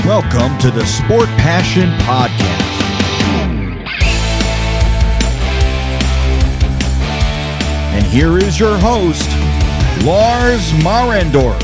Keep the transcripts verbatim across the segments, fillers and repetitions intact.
Welcome to the Sport Passion Podcast. And here is your host, Lars Marendorf.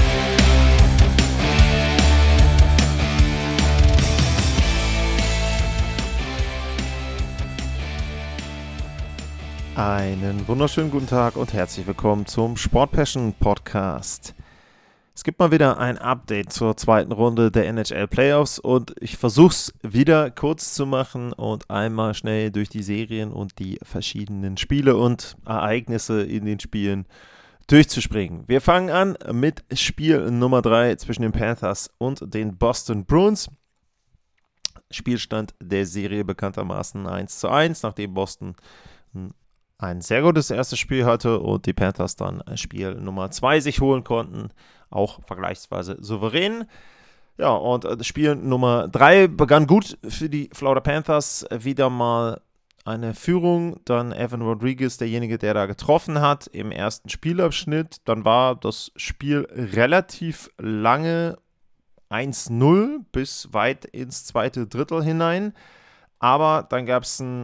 Einen wunderschönen guten Tag und herzlich willkommen zum Sport Passion Podcast. Es gibt mal wieder ein Update zur zweiten Runde der N H L Playoffs und ich versuche es wieder kurz zu machen und einmal schnell durch die Serien und die verschiedenen Spiele und Ereignisse in den Spielen durchzuspringen. Wir fangen an mit Spiel Nummer drei zwischen den Panthers und den Boston Bruins. Spielstand der Serie bekanntermaßen eins zu eins, nachdem Boston ein sehr gutes erstes Spiel hatte und die Panthers dann Spiel Nummer zwei sich holen konnten, auch vergleichsweise souverän. Ja, und das Spiel Nummer drei begann gut für die Florida Panthers, wieder mal eine Führung, dann Evan Rodrigues, derjenige, der da getroffen hat im ersten Spielabschnitt. Dann war das Spiel relativ lange eins null bis weit ins zweite Drittel hinein, aber dann gab es ein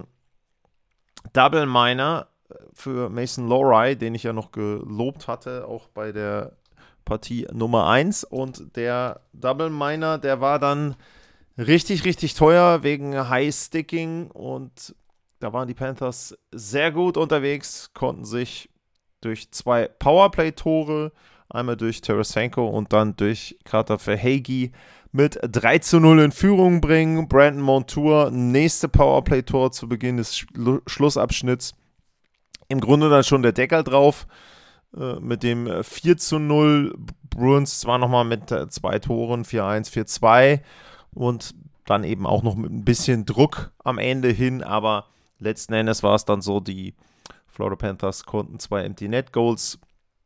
Double Minor für Mason Lohrei, den ich ja noch gelobt hatte, auch bei der Partie Nummer eins. Und der Double Minor, der war dann richtig, richtig teuer wegen High Sticking. Und da waren die Panthers sehr gut unterwegs, konnten sich durch zwei Powerplay-Tore, einmal durch Tarasenko und dann durch Carter Verhaeghe, mit drei zu null in Führung bringen. Brandon Montour, nächste Powerplay-Tor zu Beginn des Schlu- Schlussabschnitts. Im Grunde dann schon der Deckel drauf äh, mit dem vier zu null. Bruins zwar nochmal mit äh, zwei Toren, vier eins, vier zwei und dann eben auch noch mit ein bisschen Druck am Ende hin, aber letzten Endes war es dann so, die Florida Panthers konnten zwei Empty Net Goals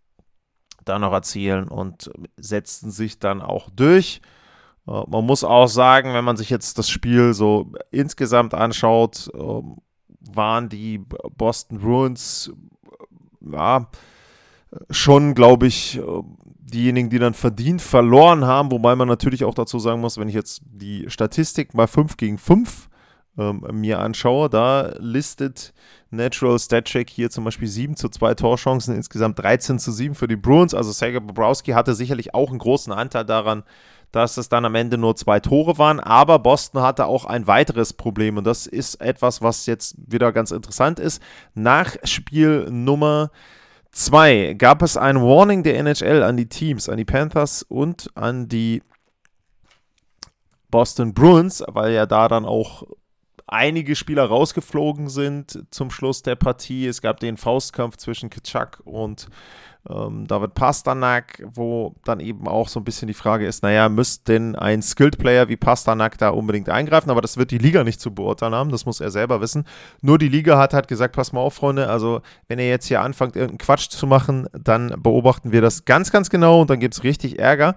da noch erzielen und setzten sich dann auch durch. Uh, man muss auch sagen, wenn man sich jetzt das Spiel so insgesamt anschaut, uh, waren die Boston Bruins uh, ja, schon, glaube ich, uh, diejenigen, die dann verdient verloren haben, wobei man natürlich auch dazu sagen muss, wenn ich jetzt die Statistik mal fünf gegen fünf ähm, mir anschaue, da listet Natural Stat Check hier zum Beispiel sieben zu zwei Torchancen, insgesamt dreizehn zu sieben für die Bruins, also Sergei Bobrovsky hatte sicherlich auch einen großen Anteil daran, dass es dann am Ende nur zwei Tore waren, aber Boston hatte auch ein weiteres Problem und das ist etwas, was jetzt wieder ganz interessant ist. Nach Spiel Nummer zwei gab es ein Warning der N H L an die Teams, an die Panthers und an die Boston Bruins, weil ja da dann auch einige Spieler rausgeflogen sind zum Schluss der Partie. Es gab den Faustkampf zwischen Tkachuk und ähm, David Pastrnak, wo dann eben auch so ein bisschen die Frage ist, naja, müsste denn ein Skilled Player wie Pastrnak da unbedingt eingreifen? Aber das wird die Liga nicht zu beurteilen haben, das muss er selber wissen. Nur die Liga hat halt gesagt, pass mal auf, Freunde, also wenn ihr jetzt hier anfangt, irgendeinen Quatsch zu machen, dann beobachten wir das ganz, ganz genau und dann gibt es richtig Ärger.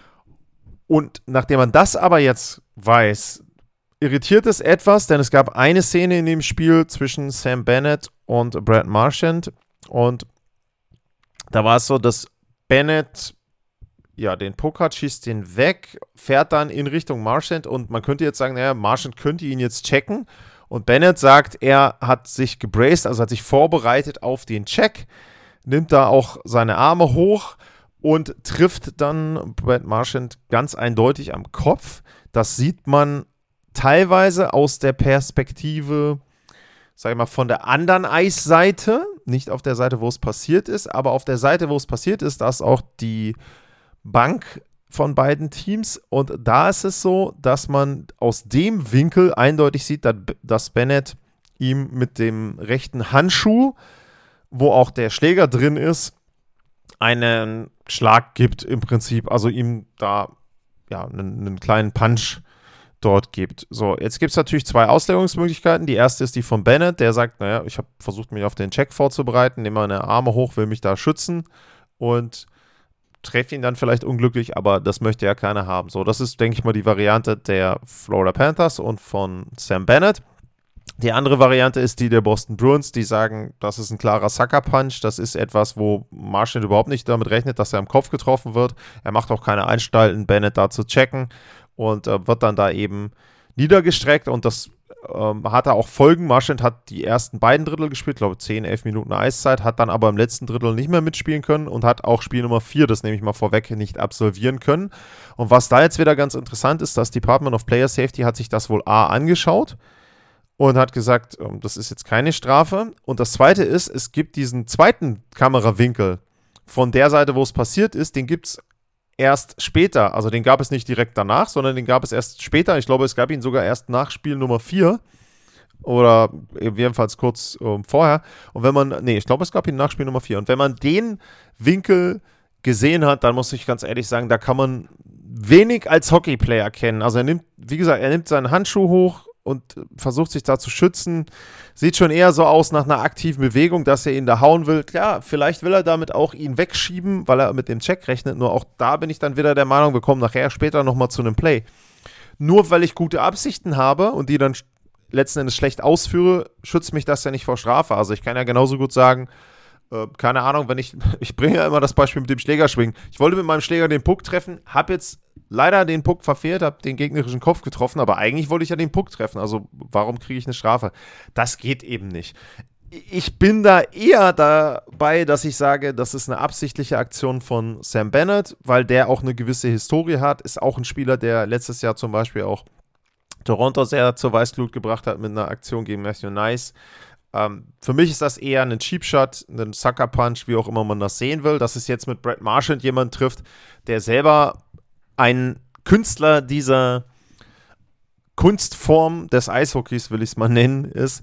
Und nachdem man das aber jetzt weiß, irritiert es etwas, denn es gab eine Szene in dem Spiel zwischen Sam Bennett und Brad Marchand und da war es so, dass Bennett ja den Puck hat, schießt den weg, fährt dann in Richtung Marchand und man könnte jetzt sagen, naja, Marchand könnte ihn jetzt checken und Bennett sagt, er hat sich gebraced, also hat sich vorbereitet auf den Check, nimmt da auch seine Arme hoch und trifft dann Brad Marchand ganz eindeutig am Kopf. Das sieht man teilweise aus der Perspektive, sag ich mal, von der anderen Eisseite, nicht auf der Seite, wo es passiert ist, aber auf der Seite, wo es passiert ist, da ist auch die Bank von beiden Teams und da ist es so, dass man aus dem Winkel eindeutig sieht, dass Bennett ihm mit dem rechten Handschuh, wo auch der Schläger drin ist, einen Schlag gibt im Prinzip, also ihm da ja einen, einen kleinen Punch dort gibt. So, jetzt gibt es natürlich zwei Auslegungsmöglichkeiten. Die erste ist die von Bennett, der sagt, naja, ich habe versucht, mich auf den Check vorzubereiten, nehme meine Arme hoch, will mich da schützen und treffe ihn dann vielleicht unglücklich, aber das möchte ja keiner haben. So, das ist, denke ich mal, die Variante der Florida Panthers und von Sam Bennett. Die andere Variante ist die der Boston Bruins, die sagen, das ist ein klarer Sucker-Punch, das ist etwas, wo Marchand überhaupt nicht damit rechnet, dass er am Kopf getroffen wird. Er macht auch keine Anstalten, Bennett da zu checken und äh, wird dann da eben niedergestreckt und das ähm, hat er auch Folgen. Marchand hat die ersten beiden Drittel gespielt, glaube ich zehn, elf Minuten Eiszeit, hat dann aber im letzten Drittel nicht mehr mitspielen können und hat auch Spiel Nummer vier, das nehme ich mal vorweg, nicht absolvieren können. Und was da jetzt wieder ganz interessant ist, das Department of Player Safety hat sich das wohl A angeschaut und hat gesagt, das ist jetzt keine Strafe. Und das Zweite ist, es gibt diesen zweiten Kamerawinkel von der Seite, wo es passiert ist, den gibt es erst später. Also den gab es nicht direkt danach, sondern den gab es erst später. Ich glaube, es gab ihn sogar erst nach Spiel Nummer vier oder jedenfalls kurz ähm, vorher. Und wenn man, nee, ich glaube, es gab ihn nach Spiel Nummer vier. Und wenn man den Winkel gesehen hat, dann muss ich ganz ehrlich sagen, da kann man wenig als Hockeyplayer erkennen. Also er nimmt, wie gesagt, er nimmt seinen Handschuh hoch und versucht sich da zu schützen. Sieht schon eher so aus nach einer aktiven Bewegung, dass er ihn da hauen will. Klar, vielleicht will er damit auch ihn wegschieben, weil er mit dem Check rechnet. Nur auch da bin ich dann wieder der Meinung, wir kommen nachher später nochmal zu einem Play. Nur weil ich gute Absichten habe und die dann letzten Endes schlecht ausführe, schützt mich das ja nicht vor Strafe. Also ich kann ja genauso gut sagen, äh, keine Ahnung, wenn ich, ich bringe ja immer das Beispiel mit dem Schlägerschwingen. Ich wollte mit meinem Schläger den Puck treffen, habe jetzt leider den Puck verfehlt, habe den gegnerischen Kopf getroffen, aber eigentlich wollte ich ja den Puck treffen, also warum kriege ich eine Strafe? Das geht eben nicht. Ich bin da eher dabei, dass ich sage, das ist eine absichtliche Aktion von Sam Bennett, weil der auch eine gewisse Historie hat, ist auch ein Spieler, der letztes Jahr zum Beispiel auch Toronto sehr zur Weißglut gebracht hat mit einer Aktion gegen Matthew Nice. Ähm, für mich ist das eher ein Cheap Shot, ein Sucker Punch, wie auch immer man das sehen will, dass es jetzt mit Brad Marchand jemand trifft, der selber ein Künstler dieser Kunstform des Eishockeys, will ich es mal nennen, ist,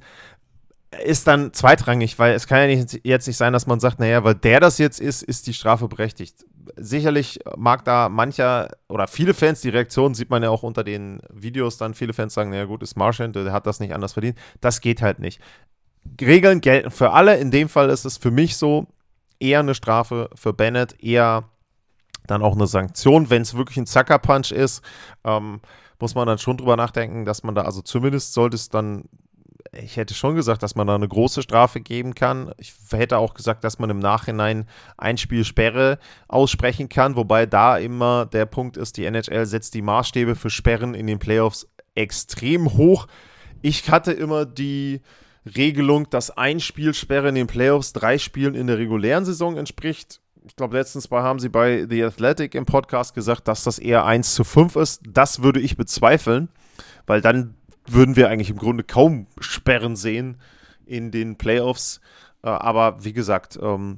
ist dann zweitrangig, weil es kann ja nicht, jetzt nicht sein, dass man sagt, naja, weil der das jetzt ist, ist die Strafe berechtigt. Sicherlich mag da mancher oder viele Fans, die Reaktion sieht man ja auch unter den Videos dann, viele Fans sagen, naja gut, ist Marchand, der hat das nicht anders verdient. Das geht halt nicht. Regeln gelten für alle, in dem Fall ist es für mich so, eher eine Strafe, für Bennett eher dann auch eine Sanktion, wenn es wirklich ein Sucker-Punch ist, ähm, muss man dann schon drüber nachdenken, dass man da, also zumindest sollte es dann, ich hätte schon gesagt, dass man da eine große Strafe geben kann. Ich hätte auch gesagt, dass man im Nachhinein ein Spiel Sperre aussprechen kann, wobei da immer der Punkt ist, die N H L setzt die Maßstäbe für Sperren in den Playoffs extrem hoch. Ich hatte immer die Regelung, dass ein Spiel Sperre in den Playoffs drei Spielen in der regulären Saison entspricht. Ich glaube, letztens haben sie bei The Athletic im Podcast gesagt, dass das eher eins zu fünf ist. Das würde ich bezweifeln, weil dann würden wir eigentlich im Grunde kaum Sperren sehen in den Playoffs. Aber wie gesagt, ähm,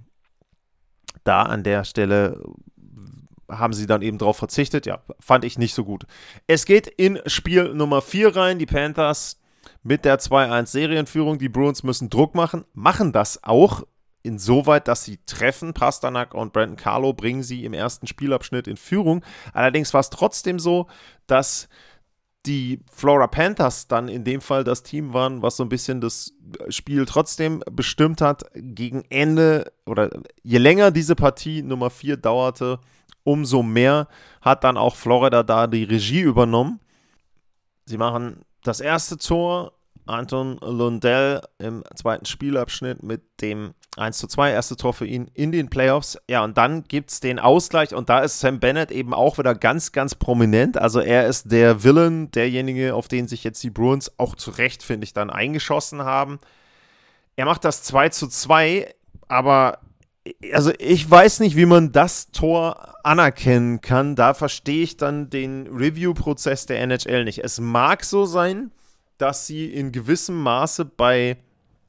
da an der Stelle haben sie dann eben drauf verzichtet. Ja, fand ich nicht so gut. Es geht in Spiel Nummer vier rein. Die Panthers mit der zwei eins Serienführung. Die Bruins müssen Druck machen, machen das auch. Insoweit, dass sie treffen. Pasternak und Brandon Carlo bringen sie im ersten Spielabschnitt in Führung. Allerdings war es trotzdem so, dass die Florida Panthers dann in dem Fall das Team waren, was so ein bisschen das Spiel trotzdem bestimmt hat. Gegen Ende oder je länger diese Partie Nummer vier dauerte, umso mehr hat dann auch Florida da die Regie übernommen. Sie machen das erste Tor. Anton Lundell im zweiten Spielabschnitt mit dem eins zu zwei, erste Tor für ihn in den Playoffs. Ja, und dann gibt es den Ausgleich und da ist Sam Bennett eben auch wieder ganz, ganz prominent. Also er ist der Villain, derjenige, auf den sich jetzt die Bruins auch zu Recht, finde ich, dann eingeschossen haben. Er macht das zwei zu zwei, aber also ich weiß nicht, wie man das Tor anerkennen kann. Da verstehe ich dann den Review-Prozess der N H L nicht. Es mag so sein, dass sie in gewissem Maße bei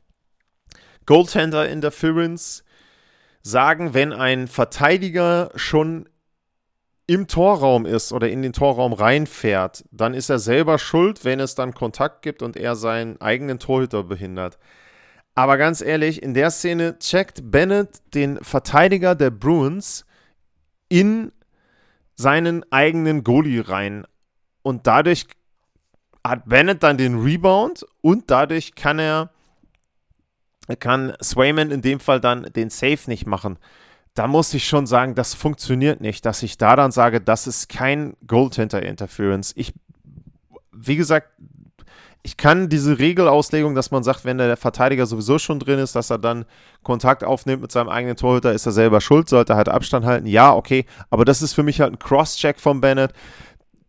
Goaltender Interference sagen, wenn ein Verteidiger schon im Torraum ist oder in den Torraum reinfährt, dann ist er selber schuld, wenn es dann Kontakt gibt und er seinen eigenen Torhüter behindert. Aber ganz ehrlich, in der Szene checkt Bennett den Verteidiger der Bruins in seinen eigenen Goalie rein und dadurch hat Bennett dann den Rebound und dadurch kann er, kann Swayman in dem Fall dann den Save nicht machen. Da muss ich schon sagen, das funktioniert nicht, dass ich da dann sage, das ist kein Goaltender-Interference. Ich, wie gesagt, ich kann diese Regelauslegung, dass man sagt, wenn der Verteidiger sowieso schon drin ist, dass er dann Kontakt aufnimmt mit seinem eigenen Torhüter, ist er selber schuld, sollte er halt Abstand halten. Ja, okay, aber das ist für mich halt ein Cross-Check von Bennett.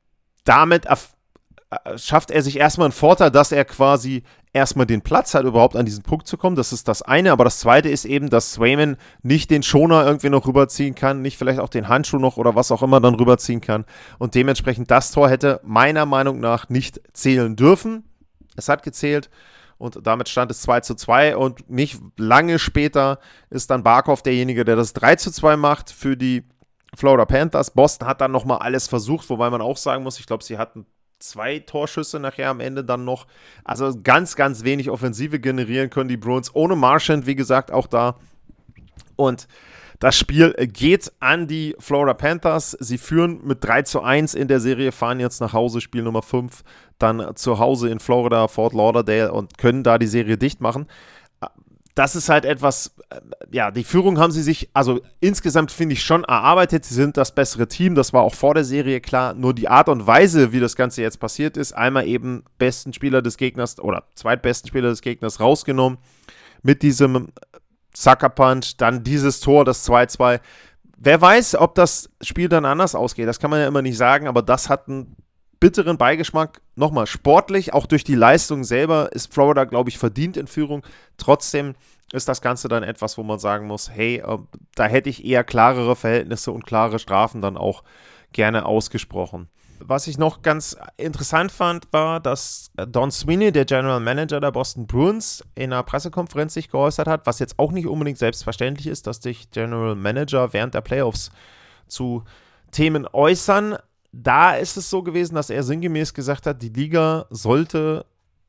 damit erf- schafft er sich erstmal einen Vorteil, dass er quasi erstmal den Platz hat, überhaupt an diesen Punkt zu kommen. Das ist das eine. Aber das zweite ist eben, dass Swayman nicht den Schoner irgendwie noch rüberziehen kann, nicht vielleicht auch den Handschuh noch oder was auch immer dann rüberziehen kann. Und dementsprechend das Tor hätte meiner Meinung nach nicht zählen dürfen. Es hat gezählt. Und damit stand es zwei zu zwei. Und nicht lange später ist dann Barkov derjenige, der das drei zu zwei macht für die Florida Panthers. Boston hat dann nochmal alles versucht, wobei man auch sagen muss, ich glaube, sie hatten zwei Torschüsse nachher am Ende dann noch. Also ganz, ganz wenig Offensive generieren können die Bruins. Ohne Marchand, wie gesagt, auch da. Und das Spiel geht an die Florida Panthers. Sie führen mit drei zu eins in der Serie, fahren jetzt nach Hause, Spiel Nummer fünf, dann zu Hause in Florida, Fort Lauderdale und können da die Serie dicht machen. Das ist halt etwas, ja, die Führung haben sie sich, also insgesamt finde ich schon erarbeitet, sie sind das bessere Team, das war auch vor der Serie klar, nur die Art und Weise, wie das Ganze jetzt passiert ist, einmal eben besten Spieler des Gegners oder zweitbesten Spieler des Gegners rausgenommen, mit diesem Sucker Punch, dann dieses Tor, das zwei zwei. Wer weiß, ob das Spiel dann anders ausgeht, das kann man ja immer nicht sagen, aber das hat einen bitteren Beigeschmack. Nochmal, sportlich, auch durch die Leistung selber ist Florida, glaube ich, verdient in Führung. Trotzdem ist das Ganze dann etwas, wo man sagen muss, hey, äh, da hätte ich eher klarere Verhältnisse und klare Strafen dann auch gerne ausgesprochen. Was ich noch ganz interessant fand, war, dass Don Sweeney, der General Manager der Boston Bruins, in einer Pressekonferenz sich geäußert hat, was jetzt auch nicht unbedingt selbstverständlich ist, dass sich General Manager während der Playoffs zu Themen äußern. Da ist es so gewesen, dass er sinngemäß gesagt hat, die Liga sollte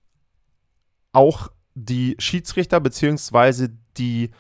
auch die Schiedsrichter bzw. die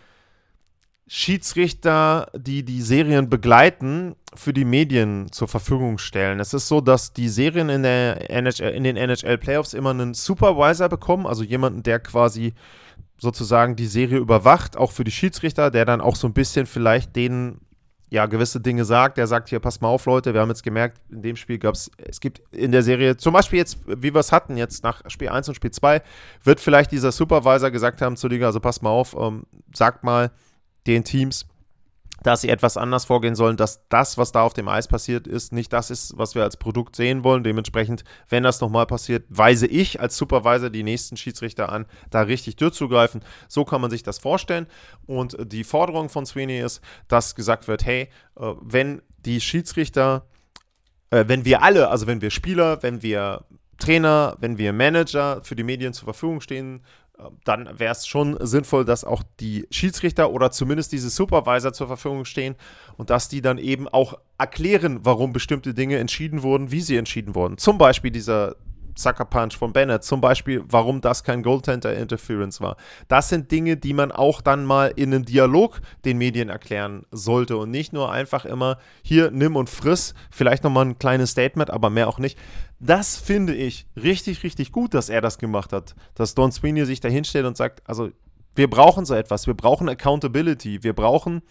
Schiedsrichter, die die Serien begleiten, für die Medien zur Verfügung stellen. Es ist so, dass die Serien in, der N H L, in den N H L-Playoffs immer einen Supervisor bekommen, also jemanden, der quasi sozusagen die Serie überwacht, auch für die Schiedsrichter, der dann auch so ein bisschen vielleicht denen ja, gewisse Dinge sagt. Der sagt hier, pass mal auf, Leute, wir haben jetzt gemerkt, in dem Spiel gab es, es gibt in der Serie, zum Beispiel jetzt, wie wir es hatten, jetzt nach Spiel eins und Spiel zwei, wird vielleicht dieser Supervisor gesagt haben zur Liga, also pass mal auf, ähm, sagt mal den Teams, dass sie etwas anders vorgehen sollen, dass das, was da auf dem Eis passiert ist, nicht das ist, was wir als Produkt sehen wollen. Dementsprechend, wenn das nochmal passiert, weise ich als Supervisor die nächsten Schiedsrichter an, da richtig durchzugreifen. So kann man sich das vorstellen. Und die Forderung von Sweeney ist, dass gesagt wird, hey, äh, wenn die Schiedsrichter, äh, wenn wir alle, also wenn wir Spieler, wenn wir Trainer, wenn wir Manager für die Medien zur Verfügung stehen, dann wäre es schon sinnvoll, dass auch die Schiedsrichter oder zumindest diese Supervisor zur Verfügung stehen und dass die dann eben auch erklären, warum bestimmte Dinge entschieden wurden, wie sie entschieden wurden. Zum Beispiel dieser Sucker Punch von Bennett, zum Beispiel, warum das kein Goaltender Interference war. Das sind Dinge, die man auch dann mal in einem Dialog den Medien erklären sollte und nicht nur einfach immer hier, nimm und friss, vielleicht nochmal ein kleines Statement, aber mehr auch nicht. Das finde ich richtig, richtig gut, dass er das gemacht hat, dass Don Sweeney sich da hinstellt und sagt, also wir brauchen so etwas, wir brauchen Accountability, wir brauchen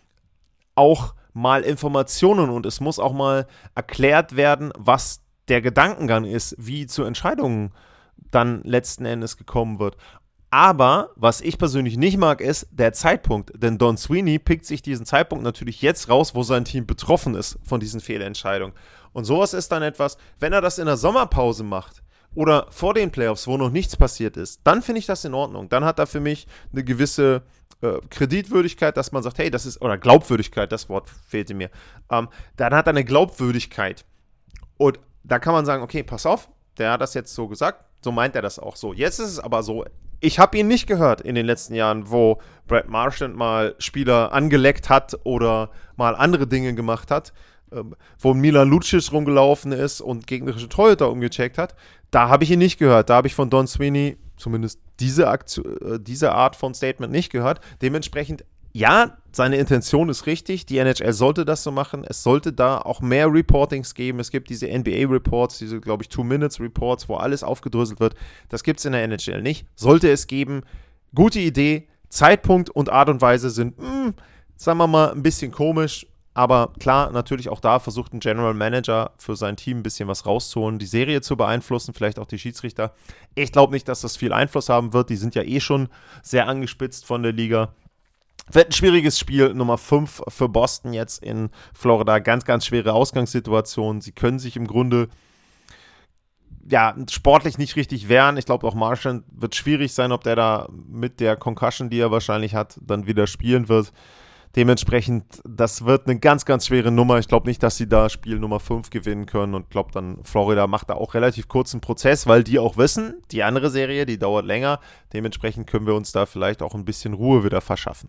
auch mal Informationen und es muss auch mal erklärt werden, was der Gedankengang ist, wie zu Entscheidungen dann letzten Endes gekommen wird. Aber, was ich persönlich nicht mag, ist der Zeitpunkt. Denn Don Sweeney pickt sich diesen Zeitpunkt natürlich jetzt raus, wo sein Team betroffen ist von diesen Fehlentscheidungen. Und sowas ist dann etwas, wenn er das in der Sommerpause macht oder vor den Playoffs, wo noch nichts passiert ist, dann finde ich das in Ordnung. Dann hat er für mich eine gewisse äh, Kreditwürdigkeit, dass man sagt, hey, das ist, oder Glaubwürdigkeit, das Wort fehlte mir. Ähm, dann hat er eine Glaubwürdigkeit. Und da kann man sagen, okay, pass auf, der hat das jetzt so gesagt, so meint er das auch so. Jetzt ist es aber so, ich habe ihn nicht gehört in den letzten Jahren, wo Brad Marchand mal Spieler angeleckt hat oder mal andere Dinge gemacht hat, ähm, wo Milan Lucic rumgelaufen ist und gegnerische Torhüter umgecheckt hat. Da habe ich ihn nicht gehört. Da habe ich von Don Sweeney zumindest diese, Aktion, äh, diese Art von Statement nicht gehört. Dementsprechend, ja, seine Intention ist richtig, die N H L sollte das so machen, es sollte da auch mehr Reportings geben, es gibt diese N B A-Reports, diese, glaube ich, Two-Minutes-Reports, wo alles aufgedröselt wird, das gibt es in der N H L nicht, sollte es geben, gute Idee, Zeitpunkt und Art und Weise sind, mh, sagen wir mal, ein bisschen komisch, aber klar, natürlich auch da versucht ein General Manager für sein Team ein bisschen was rauszuholen, die Serie zu beeinflussen, vielleicht auch die Schiedsrichter. Ich glaube nicht, dass das viel Einfluss haben wird, die sind ja eh schon sehr angespitzt von der Liga. Wird ein schwieriges Spiel, Nummer fünf für Boston jetzt in Florida. Ganz, ganz schwere Ausgangssituation. Sie können sich im Grunde ja, sportlich nicht richtig wehren. Ich glaube, auch Marchand wird schwierig sein, ob der da mit der Concussion, die er wahrscheinlich hat, dann wieder spielen wird. Dementsprechend, das wird eine ganz, ganz schwere Nummer. Ich glaube nicht, dass sie da Spiel Nummer fünf gewinnen können und glaube dann, Florida macht da auch relativ kurzen Prozess, weil die auch wissen, die andere Serie, die dauert länger. Dementsprechend können wir uns da vielleicht auch ein bisschen Ruhe wieder verschaffen.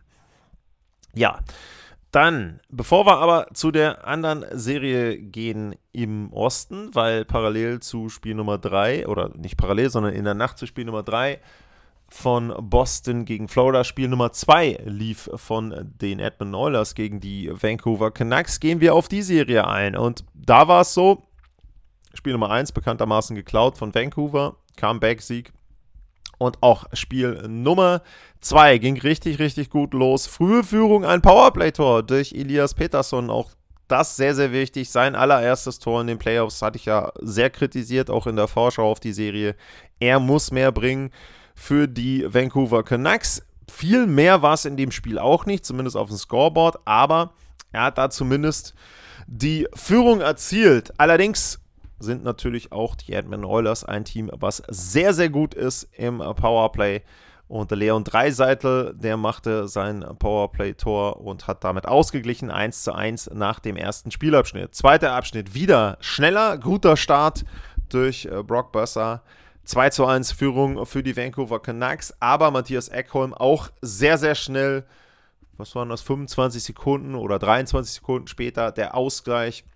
Ja, dann, bevor wir aber zu der anderen Serie gehen im Osten, weil parallel zu Spiel Nummer drei, oder nicht parallel, sondern in der Nacht zu Spiel Nummer drei, von Boston gegen Florida. Spiel Nummer zwei lief von den Edmonton Oilers gegen die Vancouver Canucks. Gehen wir auf die Serie ein. Und da war es so, Spiel Nummer eins bekanntermaßen geklaut von Vancouver, Comeback-Sieg. Und auch Spiel Nummer zwei ging richtig, richtig gut los. Frühe Führung, ein Powerplay-Tor durch Elias Pettersson. Auch das sehr, sehr wichtig. Sein allererstes Tor in den Playoffs hatte ich ja sehr kritisiert, auch in der Vorschau auf die Serie. Er muss mehr bringen für die Vancouver Canucks. Viel mehr war es in dem Spiel auch nicht, zumindest auf dem Scoreboard, aber er hat da zumindest die Führung erzielt. Allerdings sind natürlich auch die Edmonton Oilers ein Team, was sehr, sehr gut ist im Powerplay. Und der Leon Draisaitl, der machte sein Powerplay-Tor und hat damit ausgeglichen, eins zu eins nach dem ersten Spielabschnitt. Zweiter Abschnitt, wieder schneller, guter Start durch Brock Boeser. zwei zu eins Führung für die Vancouver Canucks, aber Mattias Ekholm auch sehr, sehr schnell, was waren das, fünfundzwanzig Sekunden oder dreiundzwanzig Sekunden später, der Ausgleich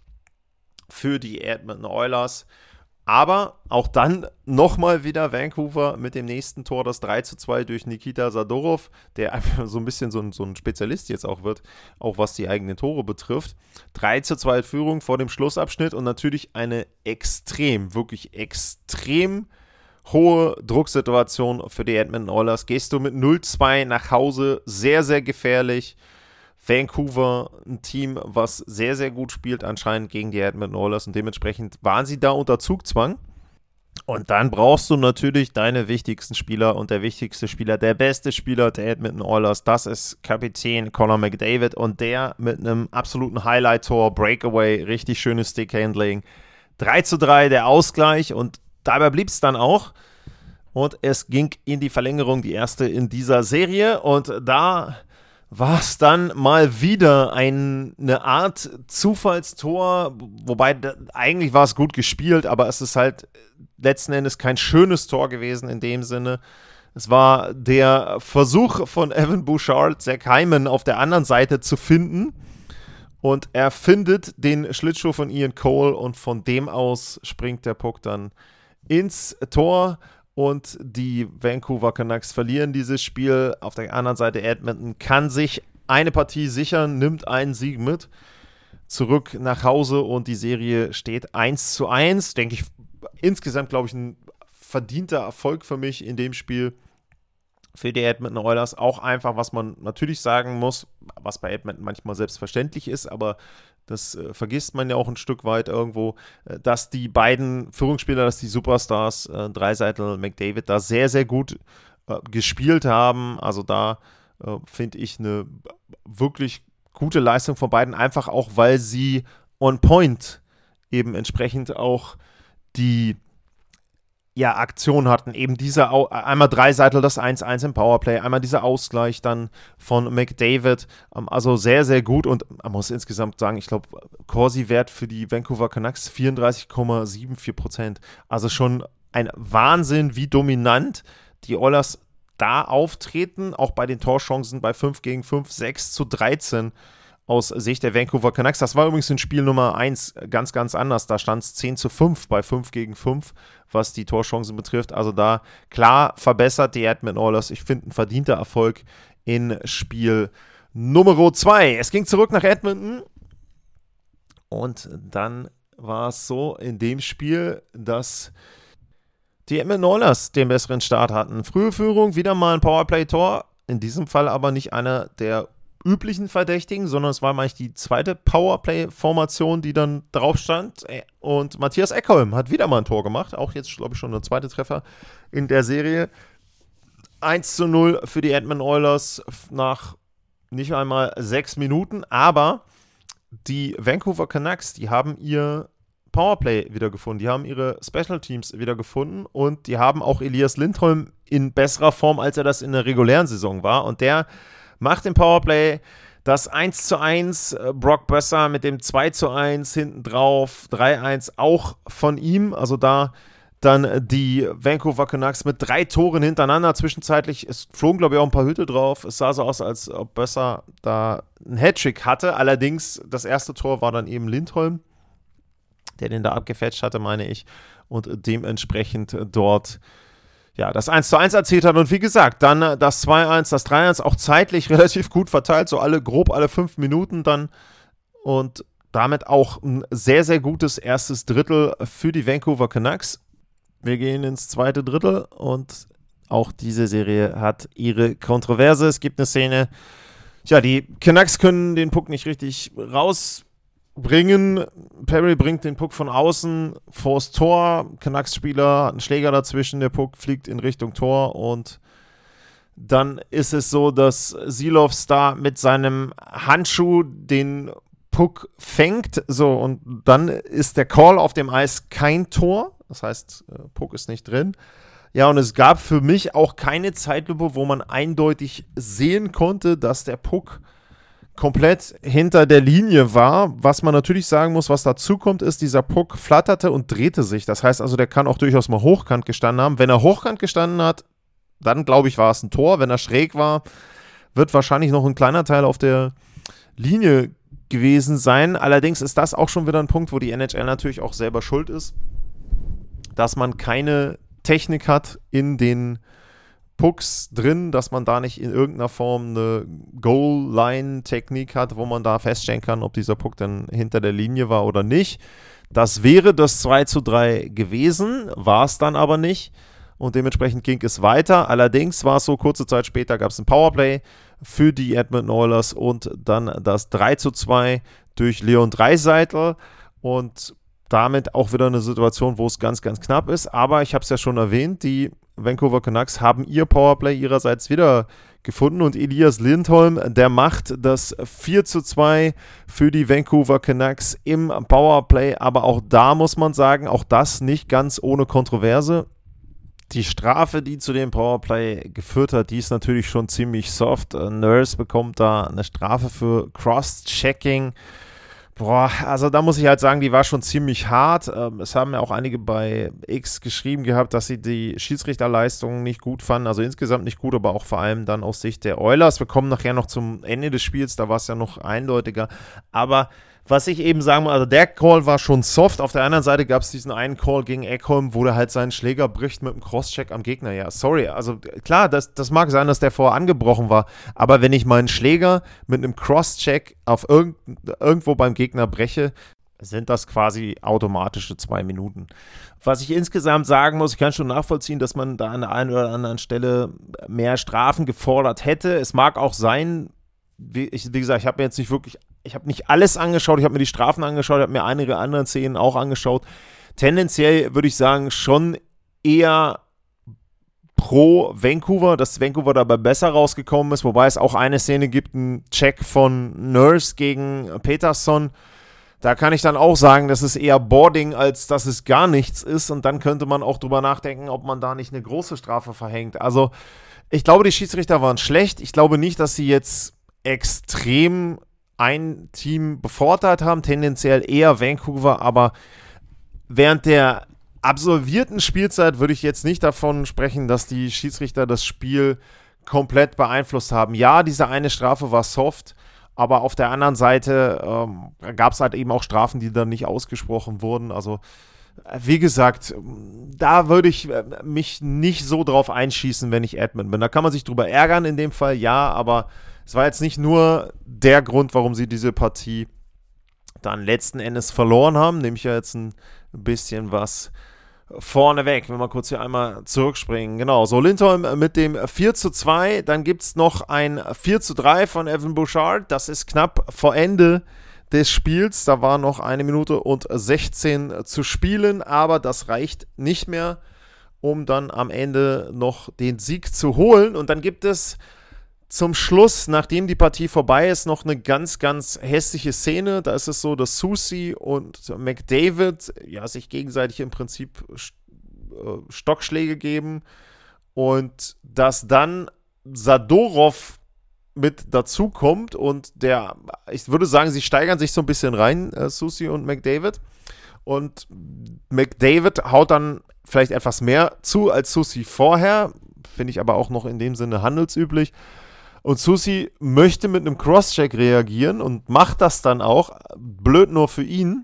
für die Edmonton Oilers. Aber auch dann nochmal wieder Vancouver mit dem nächsten Tor, das drei zu zwei durch Nikita Zadorov, der einfach so ein bisschen so ein, so ein Spezialist jetzt auch wird, auch was die eigenen Tore betrifft. drei zu zwei Führung vor dem Schlussabschnitt und natürlich eine extrem, wirklich extrem hohe Drucksituation für die Edmonton Oilers. Gehst du mit null zu zwei nach Hause, sehr, sehr gefährlich. Vancouver, ein Team, was sehr, sehr gut spielt anscheinend gegen die Edmonton Oilers und dementsprechend waren sie da unter Zugzwang. Und dann brauchst du natürlich deine wichtigsten Spieler und der wichtigste Spieler, der beste Spieler der Edmonton Oilers, das ist Kapitän Connor McDavid und der mit einem absoluten Highlight-Tor, Breakaway, richtig schönes Stick-Handling. drei zu drei der Ausgleich und dabei blieb es dann auch und es ging in die Verlängerung, die erste in dieser Serie und da war es dann mal wieder ein, eine Art Zufallstor, wobei da, eigentlich war es gut gespielt, aber es ist halt letzten Endes kein schönes Tor gewesen in dem Sinne. Es war der Versuch von Evan Bouchard, Zach Hyman auf der anderen Seite zu finden und er findet den Schlittschuh von Ian Cole und von dem aus springt der Puck dann ins Tor und die Vancouver Canucks verlieren dieses Spiel. Auf der anderen Seite Edmonton kann sich eine Partie sichern, nimmt einen Sieg mit, zurück nach Hause und die Serie steht eins zu eins. Denke ich, insgesamt glaube ich ein verdienter Erfolg für mich in dem Spiel für die Edmonton Oilers. Auch einfach, was man natürlich sagen muss, was bei Edmonton manchmal selbstverständlich ist, aber das äh, vergisst man ja auch ein Stück weit irgendwo, äh, dass die beiden Führungsspieler, dass die Superstars, äh, Draisaitl, McDavid, da sehr, sehr gut äh, gespielt haben. Also da äh, finde ich eine wirklich gute Leistung von beiden, einfach auch, weil sie on point eben entsprechend auch die ja, Aktion hatten. Eben dieser, Au- einmal Draisaitl, das eins eins im Powerplay, einmal dieser Ausgleich dann von McDavid. Ähm, also sehr, sehr gut und man muss insgesamt sagen, ich glaube, Corsi-Wert für die Vancouver Canucks vierunddreißig Komma vierundsiebzig Prozent. Also schon ein Wahnsinn, wie dominant die Oilers da auftreten, auch bei den Torchancen bei fünf gegen fünf, sechs zu dreizehn aus Sicht der Vancouver Canucks. Das war übrigens in Spiel Nummer eins ganz, ganz anders. Da stand es zehn zu fünf bei fünf gegen fünf, was die Torchancen betrifft. Also da klar verbessert die Edmonton Oilers. Ich finde, ein verdienter Erfolg in Spiel Nummer zwei. Es ging zurück nach Edmonton und dann war es so in dem Spiel, dass die Edmonton Oilers den besseren Start hatten. Frühe Führung, wieder mal ein Powerplay-Tor. In diesem Fall aber nicht einer der üblichen Verdächtigen, sondern es war eigentlich die zweite Powerplay-Formation, die dann drauf stand. Und Mattias Ekholm hat wieder mal ein Tor gemacht. Auch jetzt, glaube ich, schon der zweite Treffer in der Serie. eins zu null für die Edmonton Oilers nach nicht einmal sechs Minuten. Aber die Vancouver Canucks, die haben ihr Powerplay wiedergefunden, die haben ihre Special Teams wiedergefunden und die haben auch Elias Lindholm in besserer Form, als er das in der regulären Saison war. Und der macht im Powerplay das eins zu eins, Brock Boeser mit dem zwei zu eins hinten drauf, drei eins auch von ihm, also da dann die Vancouver Canucks mit drei Toren hintereinander. Zwischenzeitlich, es flogen, glaube ich, auch ein paar Hüte drauf. Es sah so aus, als ob Boeser da einen Hattrick hatte. Allerdings, das erste Tor war dann eben Lindholm, der den da abgefetcht hatte, meine ich. Und dementsprechend dort ja, das eins zu eins erzielt hat. Und wie gesagt, dann das zwei eins, das drei eins auch zeitlich relativ gut verteilt. So alle grob alle fünf Minuten dann. Und damit auch ein sehr, sehr gutes erstes Drittel für die Vancouver Canucks. Wir gehen ins zweite Drittel und auch diese Serie hat ihre Kontroverse. Es gibt eine Szene, ja, die Canucks können den Puck nicht richtig rausbringen. Perry bringt den Puck von außen vors Tor. Canucks-Spieler hat einen Schläger dazwischen, der Puck fliegt in Richtung Tor und dann ist es so, dass Silovs da mit seinem Handschuh den Puck fängt. So, und dann ist der Call auf dem Eis kein Tor. Das heißt, Puck ist nicht drin. Ja, und es gab für mich auch keine Zeitlupe, wo man eindeutig sehen konnte, dass der Puck komplett hinter der Linie war. Was man natürlich sagen muss, was dazu kommt, ist, dieser Puck flatterte und drehte sich. Das heißt also, der kann auch durchaus mal hochkant gestanden haben. Wenn er hochkant gestanden hat, dann glaube ich, war es ein Tor. Wenn er schräg war, wird wahrscheinlich noch ein kleiner Teil auf der Linie gewesen sein. Allerdings ist das auch schon wieder ein Punkt, wo die N H L natürlich auch selber schuld ist, dass man keine Technik hat in den Pucks drin, dass man da nicht in irgendeiner Form eine Goal-Line-Technik hat, wo man da feststellen kann, ob dieser Puck dann hinter der Linie war oder nicht. Das wäre das zwei zu drei gewesen, war es dann aber nicht und dementsprechend ging es weiter. Allerdings war es so, kurze Zeit später gab es ein Powerplay für die Edmonton Oilers und dann das drei zu zwei durch Leon Draisaitl und damit auch wieder eine Situation, wo es ganz, ganz knapp ist. Aber ich habe es ja schon erwähnt, die Vancouver Canucks haben ihr Powerplay ihrerseits wieder gefunden und Elias Lindholm, der macht das vier zu zwei für die Vancouver Canucks im Powerplay. Aber auch da muss man sagen, auch das nicht ganz ohne Kontroverse. Die Strafe, die zu dem Powerplay geführt hat, die ist natürlich schon ziemlich soft. Nurse bekommt da eine Strafe für Cross-Checking. Boah, also da muss ich halt sagen, die war schon ziemlich hart. Ähm, es haben ja auch einige bei X geschrieben gehabt, dass sie die Schiedsrichterleistungen nicht gut fanden. Also insgesamt nicht gut, aber auch vor allem dann aus Sicht der Oilers. Wir kommen nachher noch zum Ende des Spiels, da war es ja noch eindeutiger. Aber was ich eben sagen muss, also der Call war schon soft. Auf der anderen Seite gab es diesen einen Call gegen Ekholm, wo der halt seinen Schläger bricht mit einem Crosscheck am Gegner. Ja, sorry, also klar, das, das mag sein, dass der vorher angebrochen war, aber wenn ich meinen Schläger mit einem Crosscheck auf irgend, irgendwo beim Gegner breche, sind das quasi automatische zwei Minuten. Was ich insgesamt sagen muss, ich kann schon nachvollziehen, dass man da an der einen oder anderen Stelle mehr Strafen gefordert hätte. Es mag auch sein, wie, ich, wie gesagt, ich habe mir jetzt nicht wirklich Ich habe nicht alles angeschaut, ich habe mir die Strafen angeschaut, ich habe mir einige andere Szenen auch angeschaut. Tendenziell würde ich sagen, schon eher pro Vancouver, dass Vancouver dabei besser rausgekommen ist, wobei es auch eine Szene gibt, einen Check von Nurse gegen Peterson. Da kann ich dann auch sagen, das ist eher Boarding, als dass es gar nichts ist. Und dann könnte man auch drüber nachdenken, ob man da nicht eine große Strafe verhängt. Also ich glaube, die Schiedsrichter waren schlecht. Ich glaube nicht, dass sie jetzt extrem ein Team bevorteilt haben, tendenziell eher Vancouver, aber während der absolvierten Spielzeit würde ich jetzt nicht davon sprechen, dass die Schiedsrichter das Spiel komplett beeinflusst haben. Ja, diese eine Strafe war soft, aber auf der anderen Seite ähm, gab es halt eben auch Strafen, die dann nicht ausgesprochen wurden. Also wie gesagt, da würde ich mich nicht so drauf einschießen, wenn ich Edmonton bin. Da kann man sich drüber ärgern in dem Fall, ja, aber es war jetzt nicht nur der Grund, warum sie diese Partie dann letzten Endes verloren haben. Nehme ich ja jetzt ein bisschen was vorneweg, wenn wir kurz hier einmal zurückspringen. Genau, so Lindholm mit dem vier zu zwei. Dann gibt es noch ein vier zu drei von Evan Bouchard. Das ist knapp vor Ende des Spiels. Da war noch eine Minute und sechzehn zu spielen, aber das reicht nicht mehr, um dann am Ende noch den Sieg zu holen. Und dann gibt es zum Schluss, nachdem die Partie vorbei ist, noch eine ganz, ganz hässliche Szene. Da ist es so, dass Soucy und McDavid ja, sich gegenseitig im Prinzip Stockschläge geben und dass dann Zadorov mit dazu kommt und der, ich würde sagen, sie steigern sich so ein bisschen rein, äh, Soucy und McDavid, und McDavid haut dann vielleicht etwas mehr zu als Soucy vorher, finde ich aber auch noch in dem Sinne handelsüblich, und Soucy möchte mit einem Crosscheck reagieren und macht das dann auch, blöd nur für ihn,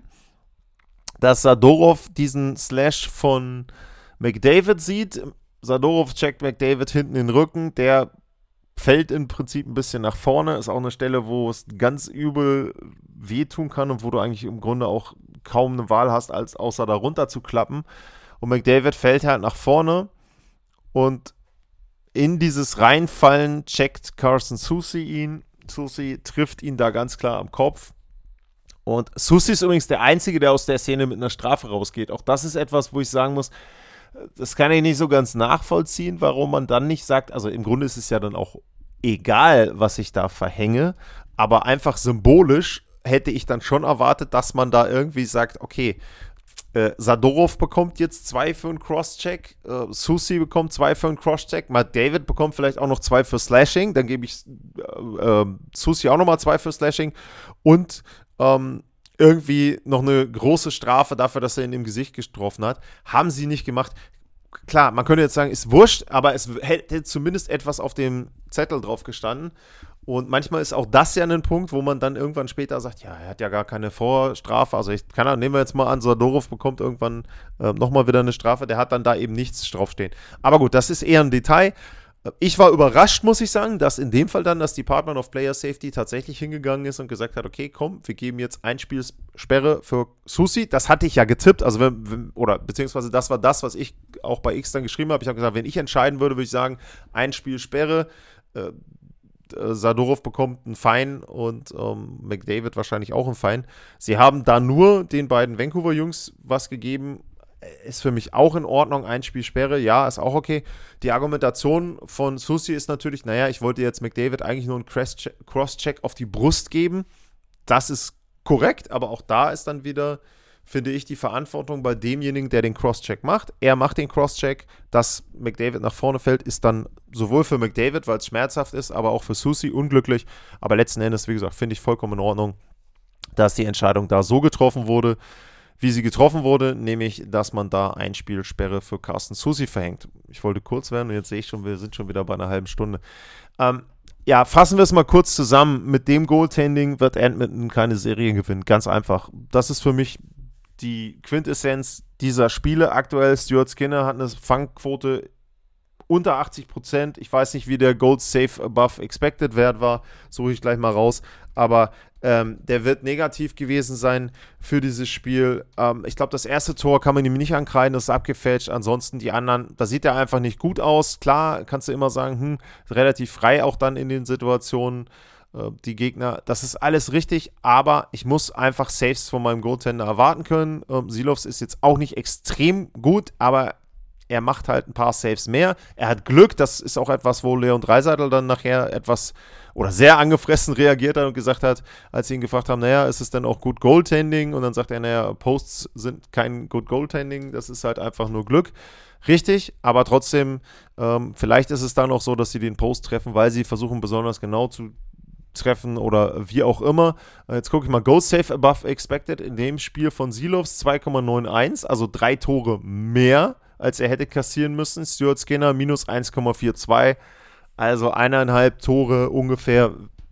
dass Zadorov diesen Slash von McDavid sieht. Zadorov checkt McDavid hinten in den Rücken, der fällt im Prinzip ein bisschen nach vorne, ist auch eine Stelle, wo es ganz übel wehtun kann und wo du eigentlich im Grunde auch kaum eine Wahl hast, als außer da runter zu klappen. Und McDavid fällt halt nach vorne und in dieses Reinfallen checkt Carson Soucy ihn. Soucy trifft ihn da ganz klar am Kopf. Und Soucy ist übrigens der Einzige, der aus der Szene mit einer Strafe rausgeht. Auch das ist etwas, wo ich sagen muss, das kann ich nicht so ganz nachvollziehen, warum man dann nicht sagt, also im Grunde ist es ja dann auch egal, was ich da verhänge, aber einfach symbolisch hätte ich dann schon erwartet, dass man da irgendwie sagt, okay, äh, Zadorov bekommt jetzt zwei für einen Crosscheck, äh, Soucy bekommt zwei für einen Crosscheck, McDavid bekommt vielleicht auch noch zwei für Slashing, dann gebe ich äh, äh, Soucy auch nochmal zwei für Slashing und ähm, irgendwie noch eine große Strafe dafür, dass er ihn im Gesicht getroffen hat. Haben sie nicht gemacht. Klar, man könnte jetzt sagen, ist wurscht, aber es hätte zumindest etwas auf dem Zettel drauf gestanden. Und manchmal ist auch das ja ein Punkt, wo man dann irgendwann später sagt, ja, er hat ja gar keine Vorstrafe. Also ich kann, nehmen wir jetzt mal an, Zadorov bekommt irgendwann äh, nochmal wieder eine Strafe. Der hat dann da eben nichts draufstehen. Aber gut, das ist eher ein Detail. Ich war überrascht, muss ich sagen, dass in dem Fall dann das Department of Player Safety tatsächlich hingegangen ist und gesagt hat, okay, komm, wir geben jetzt Einspielsperre für Soucy. Das hatte ich ja getippt, also wenn, wenn, oder beziehungsweise das war das, was ich auch bei X dann geschrieben habe. Ich habe gesagt, wenn ich entscheiden würde, würde ich sagen, Einspielsperre, äh, Zadorov bekommt einen Fine und ähm, McDavid wahrscheinlich auch einen Fine. Sie haben da nur den beiden Vancouver-Jungs was gegeben. Ist für mich auch in Ordnung, Einspielsperre, ja, ist auch okay. Die Argumentation von Soucy ist natürlich, naja, ich wollte jetzt McDavid eigentlich nur einen Cross-Check auf die Brust geben. Das ist korrekt, aber auch da ist dann wieder, finde ich, die Verantwortung bei demjenigen, der den Cross-Check macht. Er macht den Cross-Check, dass McDavid nach vorne fällt, ist dann sowohl für McDavid, weil es schmerzhaft ist, aber auch für Soucy unglücklich. Aber letzten Endes, wie gesagt, finde ich vollkommen in Ordnung, dass die Entscheidung da so getroffen wurde, wie sie getroffen wurde, nämlich, dass man da Einspielsperre für Carson Soucy verhängt. Ich wollte kurz werden und jetzt sehe ich schon, wir sind schon wieder bei einer halben Stunde. Ähm, ja, fassen wir es mal kurz zusammen. Mit dem Goaltending wird Edmonton keine Serie gewinnen. Ganz einfach. Das ist für mich die Quintessenz dieser Spiele aktuell. Stuart Skinner hat eine Fangquote unter achtzig Prozent. Ich weiß nicht, wie der Goal Save Above Expected Wert war. Suche ich gleich mal raus. Aber ähm, der wird negativ gewesen sein für dieses Spiel. Ähm, ich glaube, das erste Tor kann man ihm nicht ankreiden. Das ist abgefälscht. Ansonsten die anderen, da sieht er einfach nicht gut aus. Klar, kannst du immer sagen, hm, relativ frei auch dann in den Situationen. Äh, die Gegner, das ist alles richtig. Aber ich muss einfach Saves von meinem Goaltender erwarten können. Ähm, Silovs ist jetzt auch nicht extrem gut, aber er macht halt ein paar Saves mehr. Er hat Glück, das ist auch etwas, wo Leon Draisaitl dann nachher etwas oder sehr angefressen reagiert hat und gesagt hat, als sie ihn gefragt haben, naja, ist es denn auch gut Goaltending? Und dann sagt er, naja, Posts sind kein gut Goaltending, das ist halt einfach nur Glück. Richtig, aber trotzdem, ähm, vielleicht ist es dann auch so, dass sie den Post treffen, weil sie versuchen besonders genau zu treffen oder wie auch immer. Jetzt gucke ich mal, Goal Save Above Expected in dem Spiel von Silovs zwei Komma einundneunzig, also drei Tore mehr, als er hätte kassieren müssen. Stuart Skinner minus eins Komma zweiundvierzig, also eineinhalb Tore ungefähr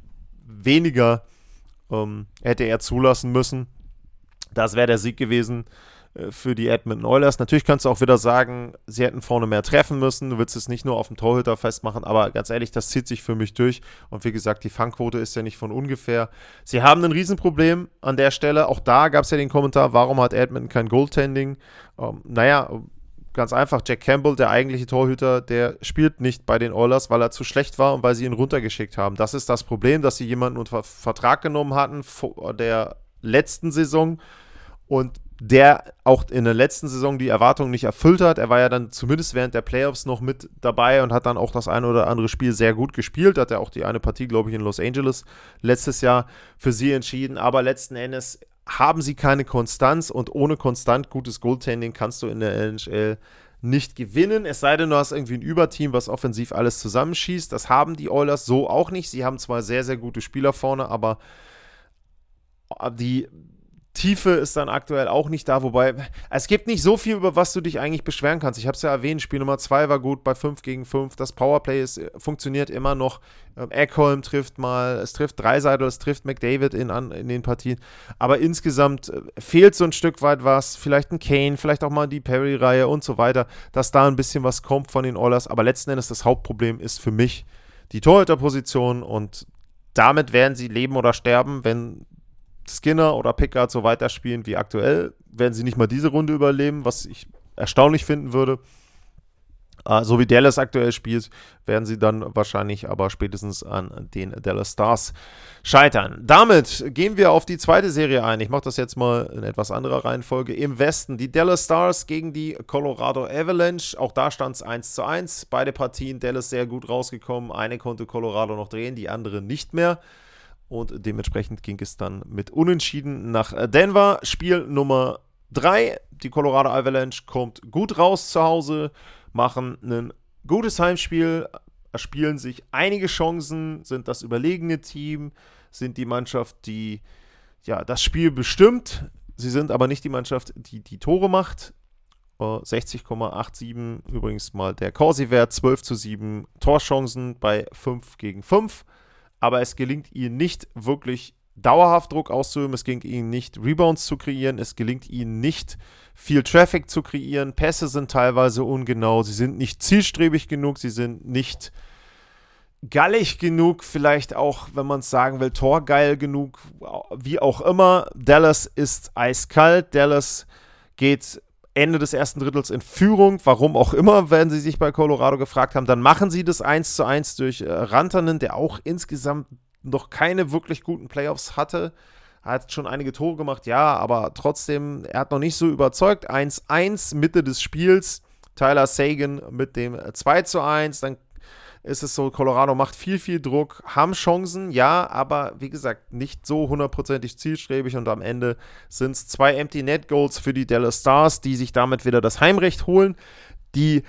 weniger ähm, hätte er zulassen müssen. Das wäre der Sieg gewesen äh, für die Edmonton Oilers. Natürlich kannst du auch wieder sagen, sie hätten vorne mehr treffen müssen. Du willst es nicht nur auf den Torhüter festmachen, aber ganz ehrlich, das zieht sich für mich durch. Und wie gesagt, die Fangquote ist ja nicht von ungefähr. Sie haben ein Riesenproblem an der Stelle. Auch da gab es ja den Kommentar, warum hat Edmonton kein Goaltending? Ähm, naja, ganz einfach, Jack Campbell, der eigentliche Torhüter, der spielt nicht bei den Oilers, weil er zu schlecht war und weil sie ihn runtergeschickt haben. Das ist das Problem, dass sie jemanden unter Vertrag genommen hatten vor der letzten Saison und der auch in der letzten Saison die Erwartungen nicht erfüllt hat. Er war ja dann zumindest während der Playoffs noch mit dabei und hat dann auch das eine oder andere Spiel sehr gut gespielt. Hat ja auch die eine Partie, glaube ich, in Los Angeles letztes Jahr für sie entschieden. Aber letzten Endes haben sie keine Konstanz und ohne konstant gutes Goaltending kannst du in der N H L nicht gewinnen, es sei denn, du hast irgendwie ein Überteam, was offensiv alles zusammenschießt. Das haben die Oilers so auch nicht. Sie haben zwar sehr, sehr gute Spieler vorne, aber die Tiefe ist dann aktuell auch nicht da, wobei es gibt nicht so viel, über was du dich eigentlich beschweren kannst. Ich habe es ja erwähnt, Spiel Nummer zwei war gut bei fünf gegen fünf, das Powerplay ist, funktioniert immer noch, ähm, Ekholm trifft mal, es trifft Draisaitl, es trifft McDavid in, an, in den Partien, aber insgesamt äh, fehlt so ein Stück weit was, vielleicht ein Kane, vielleicht auch mal die Perry-Reihe und so weiter, dass da ein bisschen was kommt von den Oilers, aber letzten Endes das Hauptproblem ist für mich die Torhüterposition und damit werden sie leben oder sterben, wenn Skinner oder Pickard so weiterspielen wie aktuell, werden sie nicht mal diese Runde überleben, was ich erstaunlich finden würde. Uh, so wie Dallas aktuell spielt, werden sie dann wahrscheinlich aber spätestens an den Dallas Stars scheitern. Damit gehen wir auf die zweite Serie ein. Ich mache das jetzt mal in etwas anderer Reihenfolge. Im Westen die Dallas Stars gegen die Colorado Avalanche. Auch da stand es eins zu eins. Beide Partien Dallas sehr gut rausgekommen. Eine konnte Colorado noch drehen, die andere nicht mehr. Und dementsprechend ging es dann mit Unentschieden nach Denver. Spiel Nummer drei. Die Colorado Avalanche kommt gut raus zu Hause, machen ein gutes Heimspiel, erspielen sich einige Chancen, sind das überlegene Team, sind die Mannschaft, die ja das Spiel bestimmt. Sie sind aber nicht die Mannschaft, die die Tore macht. sechzig Komma siebenundachtzig, übrigens mal der Corsi-Wert, zwölf zu sieben Torchancen bei fünf gegen fünf. Aber es gelingt ihnen nicht wirklich dauerhaft Druck auszuüben, es gelingt ihnen nicht Rebounds zu kreieren, es gelingt ihnen nicht viel Traffic zu kreieren, Pässe sind teilweise ungenau, sie sind nicht zielstrebig genug, sie sind nicht gallig genug, vielleicht auch, wenn man es sagen will, torgeil genug, wie auch immer. Dallas ist eiskalt, Dallas geht Ende des ersten Drittels in Führung, warum auch immer, werden sie sich bei Colorado gefragt haben, dann machen sie das eins zu eins durch äh, Rantanen, der auch insgesamt noch keine wirklich guten Playoffs hatte, er hat schon einige Tore gemacht, ja, aber trotzdem, er hat noch nicht so überzeugt, eins eins, Mitte des Spiels, Tyler Seguin mit dem zwei zu eins, dann ist es so, Colorado macht viel, viel Druck, haben Chancen, ja, aber wie gesagt, nicht so hundertprozentig zielstrebig und am Ende sind es zwei Empty Net Goals für die Dallas Stars, die sich damit wieder das Heimrecht holen, die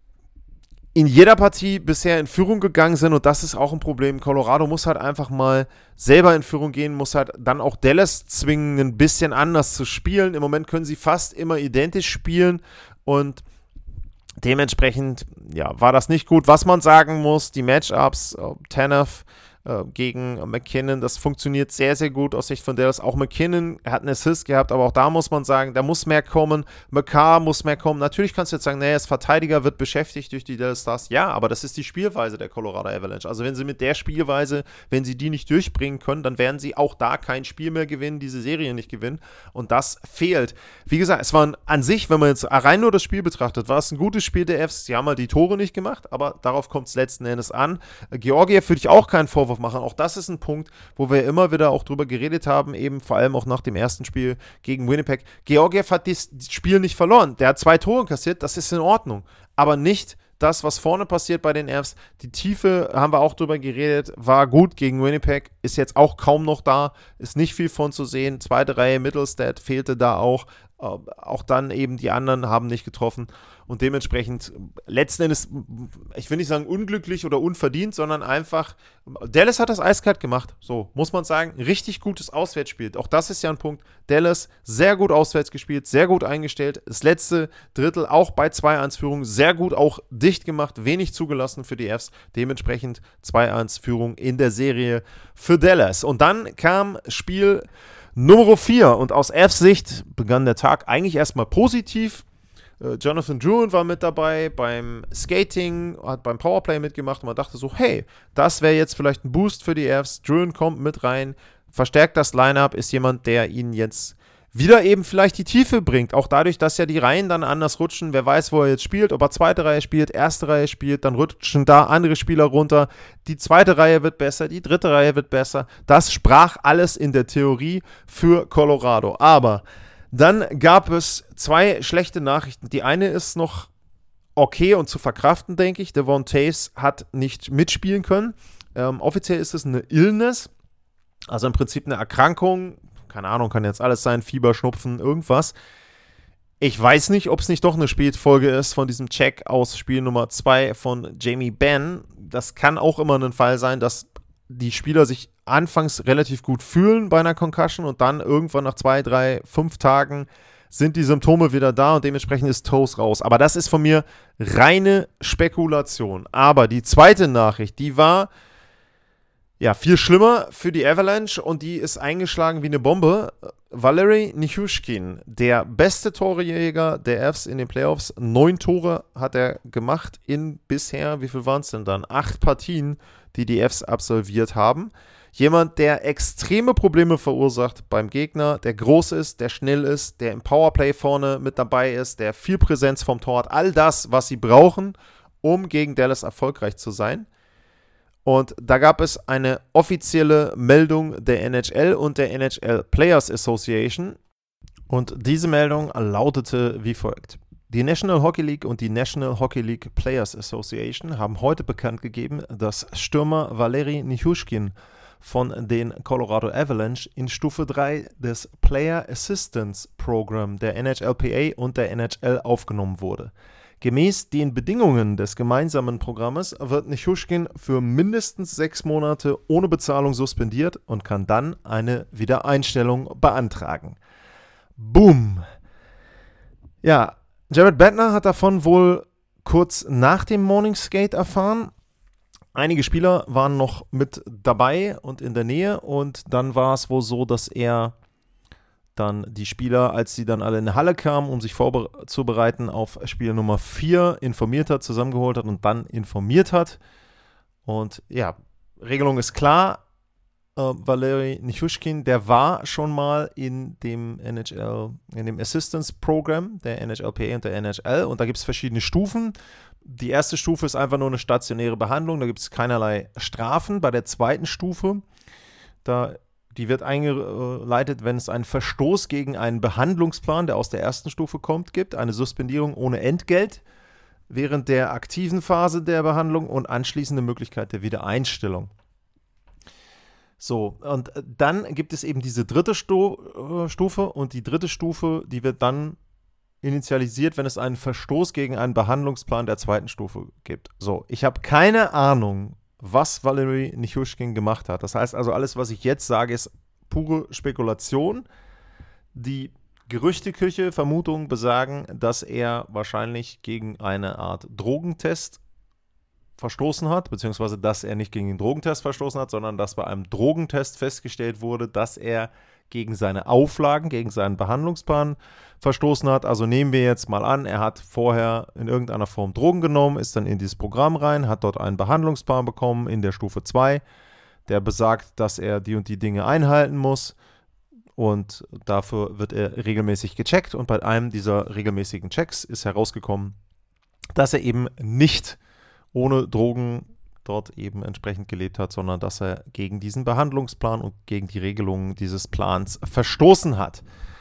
in jeder Partie bisher in Führung gegangen sind und das ist auch ein Problem. Colorado muss halt einfach mal selber in Führung gehen, muss halt dann auch Dallas zwingen, ein bisschen anders zu spielen. Im Moment können sie fast immer identisch spielen und dementsprechend, ja, war das nicht gut. Was man sagen muss, die Matchups, äh, Tanev äh, gegen äh, McKinnon, das funktioniert sehr, sehr gut aus Sicht von Dallas. Auch McKinnon hat einen Assist gehabt, aber auch da muss man sagen, da muss mehr kommen. McCarr muss mehr kommen. Natürlich kannst du jetzt sagen, naja, das Verteidiger wird beschäftigt durch die Dallas Stars. Ja, aber das ist die Spielweise der Colorado Avalanche. Also wenn sie mit der Spielweise, wenn sie die nicht durchbringen können, dann werden sie auch da kein Spiel mehr gewinnen, diese Serie nicht gewinnen. Und das fehlt. Wie gesagt, es war an sich, wenn man jetzt rein nur das Spiel betrachtet, war es ein gutes Spiel der Fs. Sie haben halt die Tore nicht gemacht, aber darauf kommt es letzten Endes an. Georgiev würde ich auch keinen Vorwurf machen. Auch das ist ein Punkt, wo wir immer wieder auch drüber geredet haben, eben vor allem auch nach dem ersten Spiel gegen Winnipeg. Georgiev hat das Spiel nicht verloren. Der hat zwei Tore kassiert, das ist in Ordnung. Aber nicht das, was vorne passiert bei den Fs. Die Tiefe, haben wir auch drüber geredet, war gut gegen Winnipeg, ist jetzt auch kaum noch da, ist nicht viel von zu sehen. Zweite Reihe Mittelstadt fehlte da auch. Auch dann eben die anderen haben nicht getroffen und dementsprechend letzten Endes, ich will nicht sagen unglücklich oder unverdient, sondern einfach, Dallas hat das eiskalt gemacht, so muss man sagen, richtig gutes Auswärtsspiel, auch das ist ja ein Punkt, Dallas sehr gut auswärts gespielt, sehr gut eingestellt, das letzte Drittel auch bei zwei eins Führung, sehr gut auch dicht gemacht, wenig zugelassen für die Fs, dementsprechend zwei eins Führung in der Serie für Dallas und dann kam Spiel Nummer vier und aus Fs Sicht begann der Tag eigentlich erstmal positiv. Äh, Jonathan Drouin war mit dabei beim Skating, hat beim Powerplay mitgemacht und man dachte so, hey, das wäre jetzt vielleicht ein Boost für die Fs. Drouin kommt mit rein, verstärkt das Lineup, ist jemand, der ihnen jetzt wieder eben vielleicht die Tiefe bringt. Auch dadurch, dass ja die Reihen dann anders rutschen. Wer weiß, wo er jetzt spielt, ob er zweite Reihe spielt, erste Reihe spielt, dann rutschen da andere Spieler runter. Die zweite Reihe wird besser, die dritte Reihe wird besser. Das sprach alles in der Theorie für Colorado. Aber Dann gab es zwei schlechte Nachrichten. Die eine ist noch okay und zu verkraften, denke ich. Devon Toews hat nicht mitspielen können. Ähm, offiziell ist es eine Illness, also im Prinzip eine Erkrankung. Keine Ahnung, kann jetzt alles sein, Fieber, Schnupfen, irgendwas. Ich weiß nicht, ob es nicht doch eine Spätfolge ist von diesem Check aus Spiel Nummer zwei von Jamie Benn. Das kann auch immer ein Fall sein, dass die Spieler sich anfangs relativ gut fühlen bei einer Concussion und dann irgendwann nach zwei, drei, fünf Tagen sind die Symptome wieder da und dementsprechend ist Toews raus. Aber das ist von mir reine Spekulation. Aber die zweite Nachricht, die war ja viel schlimmer für die Avalanche und die ist eingeschlagen wie eine Bombe. Valeri Nichushkin, der beste Torejäger der Avs in den Playoffs. Neun Tore hat er gemacht in bisher, wie viel waren es denn dann? Acht Partien, die die Avs absolviert haben. Jemand, der extreme Probleme verursacht beim Gegner, der groß ist, der schnell ist, der im Powerplay vorne mit dabei ist, der viel Präsenz vom Tor hat. All das, was sie brauchen, um gegen Dallas erfolgreich zu sein. Und da gab es eine offizielle Meldung der N H L und der N H L Players Association. Und diese Meldung lautete wie folgt. Die National Hockey League und die National Hockey League Players Association haben heute bekannt gegeben, dass Stürmer Valeri Nichushkin von den Colorado Avalanche in Stufe drei des Player Assistance Program der N H L P A und der N H L aufgenommen wurde. Gemäß den Bedingungen des gemeinsamen Programmes wird Nichushkin für mindestens sechs Monate ohne Bezahlung suspendiert und kann dann eine Wiedereinstellung beantragen. Boom! Ja, Jared Bednar hat davon wohl kurz nach dem Morning Skate erfahren. Einige Spieler waren noch mit dabei und in der Nähe und dann war es wohl so, dass er dann die Spieler, als sie dann alle in die Halle kamen, um sich vorzubereiten auf Spiel Nummer vier, informiert hat, zusammengeholt hat und dann informiert hat. Und ja, Regelung ist klar, äh, Valeri Nichushkin, der war schon mal in dem N H L, in dem Assistance Program der N H L P A und der N H L und da gibt es verschiedene Stufen. Die erste Stufe ist einfach nur eine stationäre Behandlung, da gibt es keinerlei Strafen. Bei der zweiten Stufe, da die wird eingeleitet, wenn es einen Verstoß gegen einen Behandlungsplan, der aus der ersten Stufe kommt, gibt, eine Suspendierung ohne Entgelt während der aktiven Phase der Behandlung und anschließende Möglichkeit der Wiedereinstellung. So, und dann gibt es eben diese dritte Sto- Stufe und die dritte Stufe, die wird dann initialisiert, wenn es einen Verstoß gegen einen Behandlungsplan der zweiten Stufe gibt. So, ich habe keine Ahnung, was Valeri Nichushkin gemacht hat. Das heißt also, alles, was ich jetzt sage, ist pure Spekulation. Die Gerüchteküche, Vermutungen besagen, dass er wahrscheinlich gegen eine Art Drogentest verstoßen hat, beziehungsweise dass er nicht gegen den Drogentest verstoßen hat, sondern dass bei einem Drogentest festgestellt wurde, dass er gegen seine Auflagen, gegen seinen Behandlungsplan verstoßen hat. Also nehmen wir jetzt mal an, er hat vorher in irgendeiner Form Drogen genommen, ist dann in dieses Programm rein, hat dort einen Behandlungsplan bekommen in der Stufe zwei, der besagt, dass er die und die Dinge einhalten muss und dafür wird er regelmäßig gecheckt und bei einem dieser regelmäßigen Checks ist herausgekommen, dass er eben nicht ohne Drogen dort eben entsprechend gelebt hat, sondern dass er gegen diesen Behandlungsplan und gegen die Regelungen dieses Plans verstoßen hat.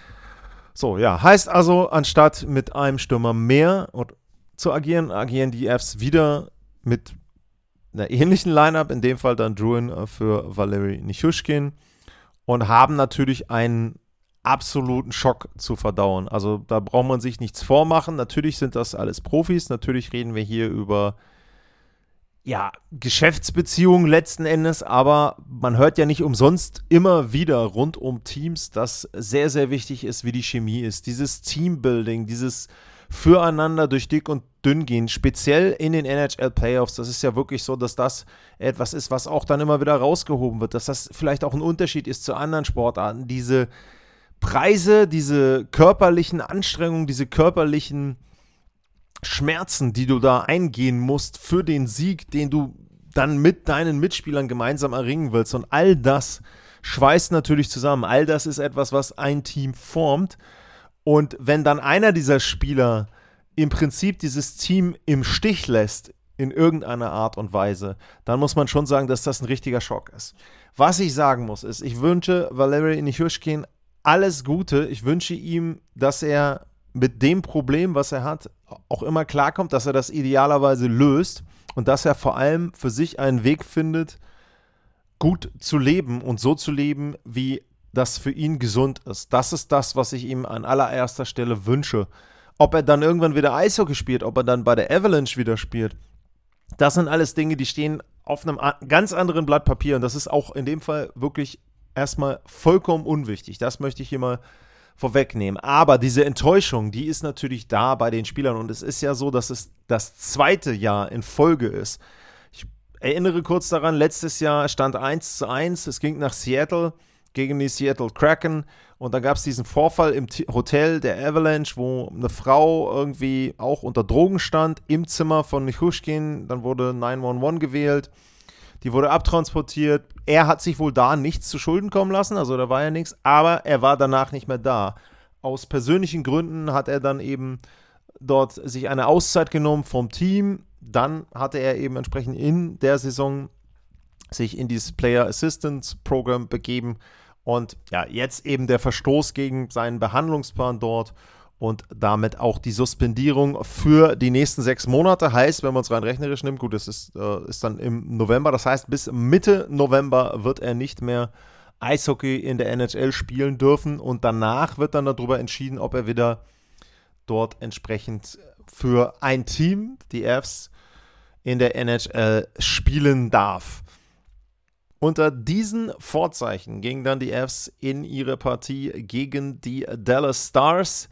So, ja, heißt also, anstatt mit einem Stürmer mehr zu agieren, agieren die Avs wieder mit einer ähnlichen Lineup, in dem Fall dann Drouin für Valeri Nichushkin und haben natürlich einen absoluten Schock zu verdauen. Also da braucht man sich nichts vormachen. Natürlich sind das alles Profis, natürlich reden wir hier über ja, Geschäftsbeziehungen letzten Endes, aber man hört ja nicht umsonst immer wieder rund um Teams, dass sehr, sehr wichtig ist, wie die Chemie ist. Dieses Teambuilding, dieses Füreinander durch dick und dünn gehen, speziell in den N H L Playoffs. Das ist ja wirklich so, dass das etwas ist, was auch dann immer wieder rausgehoben wird, dass das vielleicht auch ein Unterschied ist zu anderen Sportarten. Diese Preise, diese körperlichen Anstrengungen, diese körperlichen Schmerzen, die du da eingehen musst für den Sieg, den du dann mit deinen Mitspielern gemeinsam erringen willst. Und all das schweißt natürlich zusammen. All das ist etwas, was ein Team formt. Und wenn dann einer dieser Spieler im Prinzip dieses Team im Stich lässt, in irgendeiner Art und Weise, dann muss man schon sagen, dass das ein richtiger Schock ist. Was ich sagen muss, ist, ich wünsche Valeri Nichushkin alles Gute. Ich wünsche ihm, dass er mit dem Problem, was er hat, auch immer klarkommt, dass er das idealerweise löst und dass er vor allem für sich einen Weg findet, gut zu leben und so zu leben, wie das für ihn gesund ist. Das ist das, was ich ihm an allererster Stelle wünsche. Ob er dann irgendwann wieder Eishockey spielt, ob er dann bei der Avalanche wieder spielt, das sind alles Dinge, die stehen auf einem ganz anderen Blatt Papier und das ist auch in dem Fall wirklich erstmal vollkommen unwichtig. Das möchte ich hier mal vorwegnehmen. Aber diese Enttäuschung, die ist natürlich da bei den Spielern und es ist ja so, dass es das zweite Jahr in Folge ist. Ich erinnere kurz daran, letztes Jahr stand eins zu eins, es ging nach Seattle gegen die Seattle Kraken und da gab es diesen Vorfall im T- Hotel der Avalanche, wo eine Frau irgendwie auch unter Drogen stand, im Zimmer von Nichushkin, dann wurde neun eins eins gewählt, die wurde abtransportiert, er hat sich wohl da nichts zu Schulden kommen lassen, also da war ja nichts, aber er war danach nicht mehr da. Aus persönlichen Gründen hat er dann eben dort sich eine Auszeit genommen vom Team, dann hatte er eben entsprechend in der Saison sich in dieses Player Assistance Program begeben und ja, jetzt eben der Verstoß gegen seinen Behandlungsplan dort und damit auch die Suspendierung für die nächsten sechs Monate. Heißt, wenn man es rein rechnerisch nimmt, gut, das ist, äh, ist dann im November, das heißt, bis Mitte November wird er nicht mehr Eishockey in der N H L spielen dürfen und danach wird dann darüber entschieden, ob er wieder dort entsprechend für ein Team, die Avs, in der N H L spielen darf. Unter diesen Vorzeichen gingen dann die Avs in ihre Partie gegen die Dallas Stars.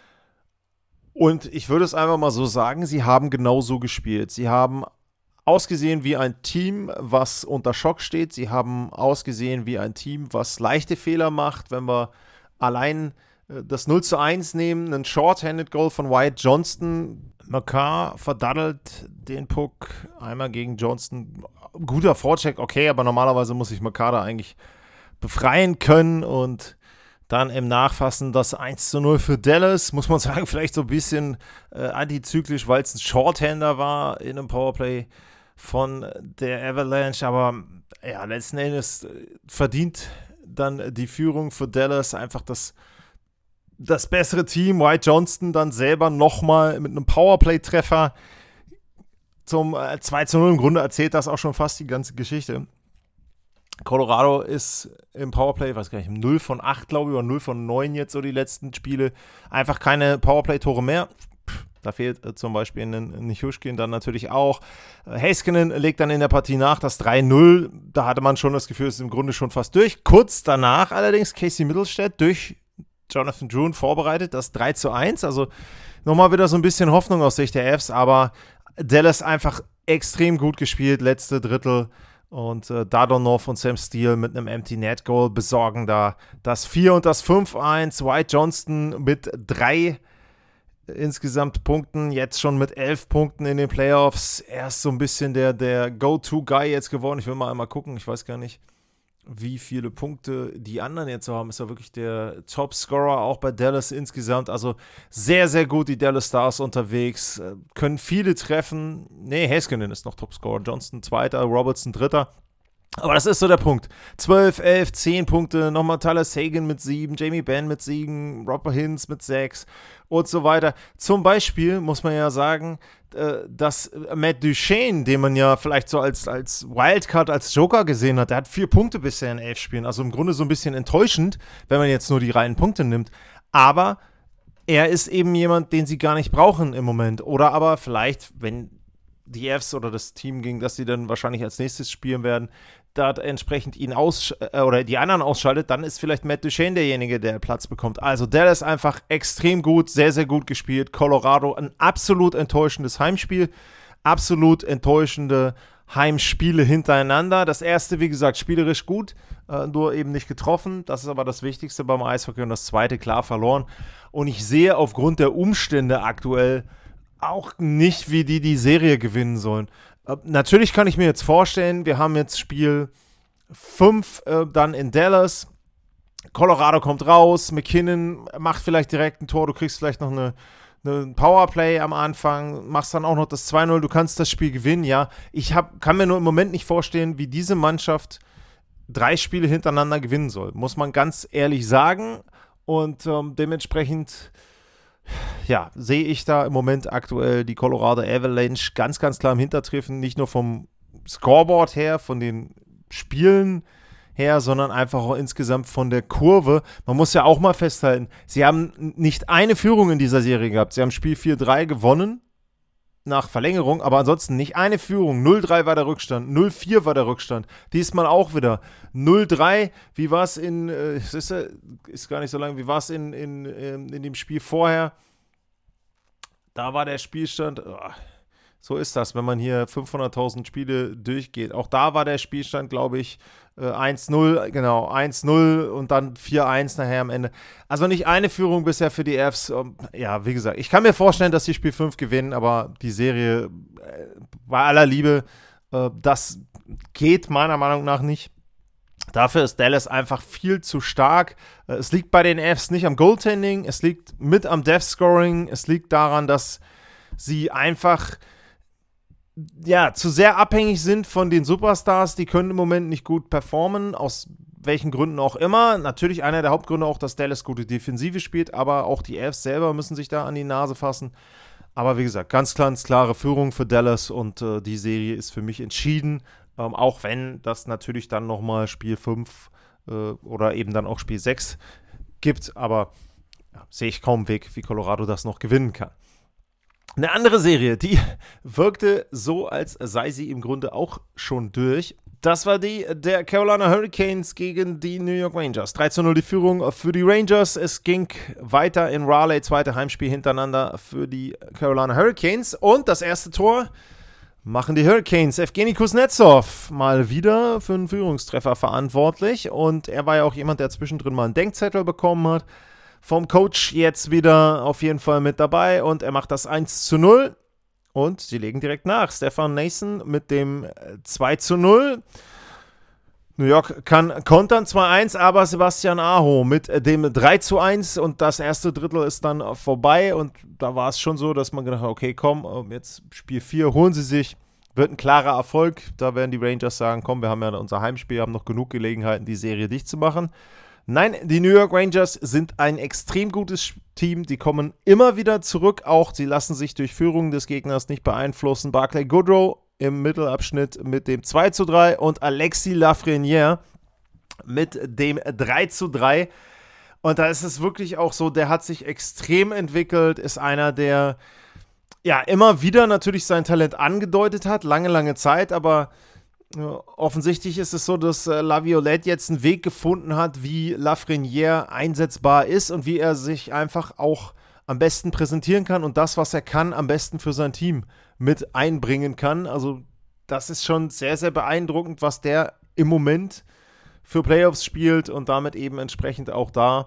Und ich würde es einfach mal so sagen, sie haben genauso gespielt. Sie haben ausgesehen wie ein Team, was unter Schock steht. Sie haben ausgesehen wie ein Team, was leichte Fehler macht. Wenn wir allein das null zu eins nehmen, ein Short-Handed Goal von Wyatt Johnston. Makar verdaddelt den Puck einmal gegen Johnston. Guter Vorcheck, okay, aber normalerweise muss sich Makar da eigentlich befreien können und dann im Nachfassen das eins zu null für Dallas, muss man sagen, vielleicht so ein bisschen äh, antizyklisch, weil es ein Shorthander war in einem Powerplay von der Avalanche, aber ja, letzten Endes verdient dann die Führung für Dallas einfach das, das bessere Team. Wyatt Johnston dann selber nochmal mit einem Powerplay-Treffer zum äh, zwei zu null. Im Grunde erzählt das auch schon fast die ganze Geschichte. Colorado ist im Powerplay, ich weiß gar nicht, null von acht, glaube ich, oder null von neun jetzt so die letzten Spiele. Einfach keine Powerplay-Tore mehr. Pff, da fehlt äh, zum Beispiel ein Nichushkin dann natürlich auch. Äh, Heiskanen legt dann in der Partie nach, das drei null. Da hatte man schon das Gefühl, es ist im Grunde schon fast durch. Kurz danach allerdings Casey Mittelstadt durch Jonathan Drouin vorbereitet, das drei zu eins. Also nochmal wieder so ein bisschen Hoffnung aus Sicht der Avs, aber Dallas einfach extrem gut gespielt, letzte Drittel. Und äh, Dadonov und Sam Steele mit einem Empty Net Goal besorgen da das vier und das fünf eins. Wyatt Johnston mit drei insgesamt Punkten, jetzt schon mit elf Punkten in den Playoffs. Er ist so ein bisschen der, der Go-To-Guy jetzt geworden. Ich will mal einmal gucken, ich weiß gar nicht, wie viele Punkte die anderen jetzt so haben. Ist ja wirklich der Top-Scorer auch bei Dallas insgesamt. Also sehr, sehr gut die Dallas Stars unterwegs. Können viele treffen. Nee, Heiskanen ist noch Top-Scorer. Johnston zweiter, Robertson dritter. Aber das ist so der Punkt. zwölf, elf, zehn Punkte. Nochmal Tyler Seguin mit sieben, Jamie Benn mit sieben, Robert Hintz mit sechs und so weiter. Zum Beispiel muss man ja sagen, dass Matt Duchene, den man ja vielleicht so als, als Wildcard, als Joker gesehen hat, der hat vier Punkte bisher in elf Spielen. Also im Grunde so ein bisschen enttäuschend, wenn man jetzt nur die reinen Punkte nimmt. Aber er ist eben jemand, den sie gar nicht brauchen im Moment. Oder aber vielleicht, wenn die Avs oder das Team, gegen das sie dann wahrscheinlich als nächstes spielen werden, da entsprechend ihn aus äh, oder die anderen ausschaltet, dann ist vielleicht Matt Duchene derjenige, der Platz bekommt. Also Dallas einfach extrem gut, sehr, sehr gut gespielt. Colorado ein absolut enttäuschendes Heimspiel, absolut enttäuschende Heimspiele hintereinander. Das erste, wie gesagt, spielerisch gut, äh, nur eben nicht getroffen. Das ist aber das Wichtigste beim Eishockey und das zweite klar verloren. Und ich sehe aufgrund der Umstände aktuell auch nicht, wie die die Serie gewinnen sollen. Äh, natürlich kann ich mir jetzt vorstellen, wir haben jetzt Spiel fünf äh, dann in Dallas. Colorado kommt raus, McKinnon macht vielleicht direkt ein Tor, du kriegst vielleicht noch eine, eine Powerplay am Anfang, machst dann auch noch das zwei null, du kannst das Spiel gewinnen, ja. Ich hab, kann mir nur im Moment nicht vorstellen, wie diese Mannschaft drei Spiele hintereinander gewinnen soll, muss man ganz ehrlich sagen. Und ähm, dementsprechend, ja, sehe ich da im Moment aktuell die Colorado Avalanche ganz, ganz klar im Hintertreffen, nicht nur vom Scoreboard her, von den Spielen her, sondern einfach auch insgesamt von der Kurve. Man muss ja auch mal festhalten, sie haben nicht eine Führung in dieser Serie gehabt. Sie haben Spiel vier drei gewonnen nach Verlängerung, aber ansonsten nicht eine Führung. null drei war der Rückstand, null vier war der Rückstand. Diesmal auch wieder null drei. Wie war es in, äh, ist, ist gar nicht so lange, wie war es in, in, in dem Spiel vorher? Da war der Spielstand, oh, so ist das, wenn man hier fünfhunderttausend Spiele durchgeht. Auch da war der Spielstand, glaube ich, eins null, genau, eins null und dann vier eins nachher am Ende. Also nicht eine Führung bisher für die Avs. Ja, wie gesagt, ich kann mir vorstellen, dass die Spiel fünf gewinnen, aber die Serie, bei aller Liebe, das geht meiner Meinung nach nicht. Dafür ist Dallas einfach viel zu stark. Es liegt bei den Avs nicht am Goaltending, es liegt mit am Death Scoring, es liegt daran, dass sie einfach ja, zu sehr abhängig sind von den Superstars, die können im Moment nicht gut performen, aus welchen Gründen auch immer. Natürlich einer der Hauptgründe auch, dass Dallas gute Defensive spielt, aber auch die Avs selber müssen sich da an die Nase fassen. Aber wie gesagt, ganz, ganz klare Führung für Dallas und äh, die Serie ist für mich entschieden, ähm, auch wenn das natürlich dann nochmal Spiel fünf äh, oder eben dann auch Spiel sechs gibt, aber ja, sehe ich kaum einen Weg, wie Colorado das noch gewinnen kann. Eine andere Serie, die wirkte so, als sei sie im Grunde auch schon durch. Das war die der Carolina Hurricanes gegen die New York Rangers. drei zu null die Führung für die Rangers. Es ging weiter in Raleigh, zweite Heimspiel hintereinander für die Carolina Hurricanes. Und das erste Tor machen die Hurricanes. Evgeny Kuznetsov mal wieder für einen Führungstreffer verantwortlich. Und er war ja auch jemand, der zwischendrin mal einen Denkzettel bekommen hat. Vom Coach jetzt wieder auf jeden Fall mit dabei und er macht das eins zu null und sie legen direkt nach. Stefan Noesen mit dem zwei zu null. New York kann kontern zwei eins, aber Sebastian Aho mit dem drei zu eins und das erste Drittel ist dann vorbei und da war es schon so, dass man gedacht hat, okay, komm, jetzt Spiel vier holen sie sich, wird ein klarer Erfolg. Da werden die Rangers sagen, komm, wir haben ja unser Heimspiel, haben noch genug Gelegenheiten, die Serie dicht zu machen. Nein, die New York Rangers sind ein extrem gutes Team. Die kommen immer wieder zurück. Auch sie lassen sich durch Führung des Gegners nicht beeinflussen. Barclay Goodrow im Mittelabschnitt mit dem zwei zu drei und Alexis Lafrenière mit dem drei zu drei. Und da ist es wirklich auch so, der hat sich extrem entwickelt, ist einer, der ja immer wieder natürlich sein Talent angedeutet hat, lange, lange Zeit, aber offensichtlich ist es so, dass äh, Laviolette jetzt einen Weg gefunden hat, wie Lafrenière einsetzbar ist und wie er sich einfach auch am besten präsentieren kann und das, was er kann, am besten für sein Team mit einbringen kann. Also das ist schon sehr, sehr beeindruckend, was der im Moment für Playoffs spielt und damit eben entsprechend auch da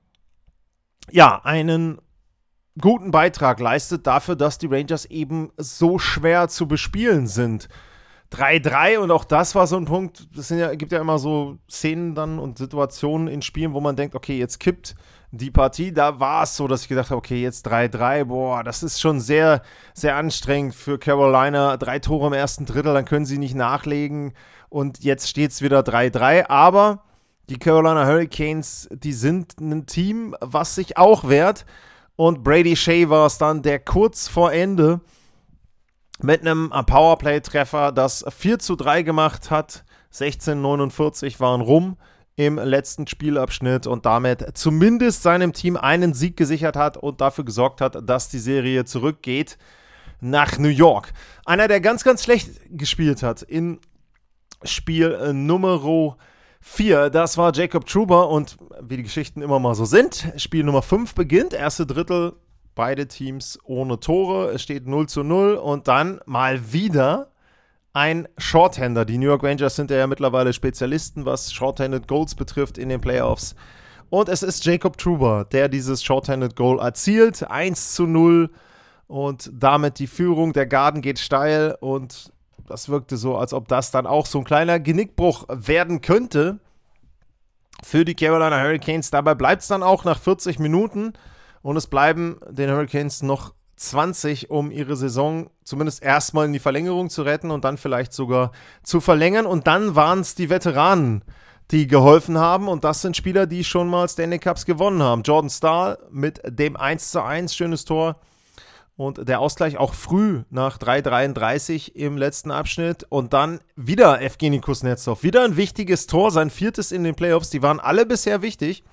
ja, einen guten Beitrag leistet dafür, dass die Rangers eben so schwer zu bespielen sind. drei drei und auch das war so ein Punkt, es ja, gibt ja immer so Szenen dann und Situationen in Spielen, wo man denkt, okay, jetzt kippt die Partie. Da war es so, dass ich gedacht habe, okay, jetzt drei drei, boah, das ist schon sehr, sehr anstrengend für Carolina. Drei Tore im ersten Drittel, dann können sie nicht nachlegen und jetzt steht es wieder drei drei, aber die Carolina Hurricanes, die sind ein Team, was sich auch wehrt und Brady Shea war es dann, der kurz vor Ende mit einem Powerplay-Treffer das vier zu drei gemacht hat. sechzehn neunundvierzig waren rum im letzten Spielabschnitt und damit zumindest seinem Team einen Sieg gesichert hat und dafür gesorgt hat, dass die Serie zurückgeht nach New York. Einer, der ganz, ganz schlecht gespielt hat in Spiel äh, Nummer vier, das war Jacob Trouba und wie die Geschichten immer mal so sind, Spiel Nummer fünf beginnt, erste Drittel, beide Teams ohne Tore, es steht null zu null und dann mal wieder ein Shorthander. Die New York Rangers sind ja mittlerweile Spezialisten, was Shorthanded Goals betrifft in den Playoffs. Und es ist Jacob Trouba, der dieses Shorthanded Goal erzielt, eins zu null und damit die Führung. Der Garden geht steil und das wirkte so, als ob das dann auch so ein kleiner Genickbruch werden könnte für die Carolina Hurricanes. Dabei bleibt es dann auch nach vierzig Minuten. Und es bleiben den Hurricanes noch zwanzig, um ihre Saison zumindest erstmal in die Verlängerung zu retten und dann vielleicht sogar zu verlängern. Und dann waren es die Veteranen die geholfen haben. Und das sind Spieler, die schon mal Stanley Cups gewonnen haben. Jordan Staal mit dem eins zu eins, schönes Tor. Und der Ausgleich auch früh nach drei dreiunddreißig im letzten Abschnitt. Und dann wieder Evgeny Kuznetsov. Wieder ein wichtiges Tor, sein viertes in den Playoffs. Die waren alle bisher wichtig.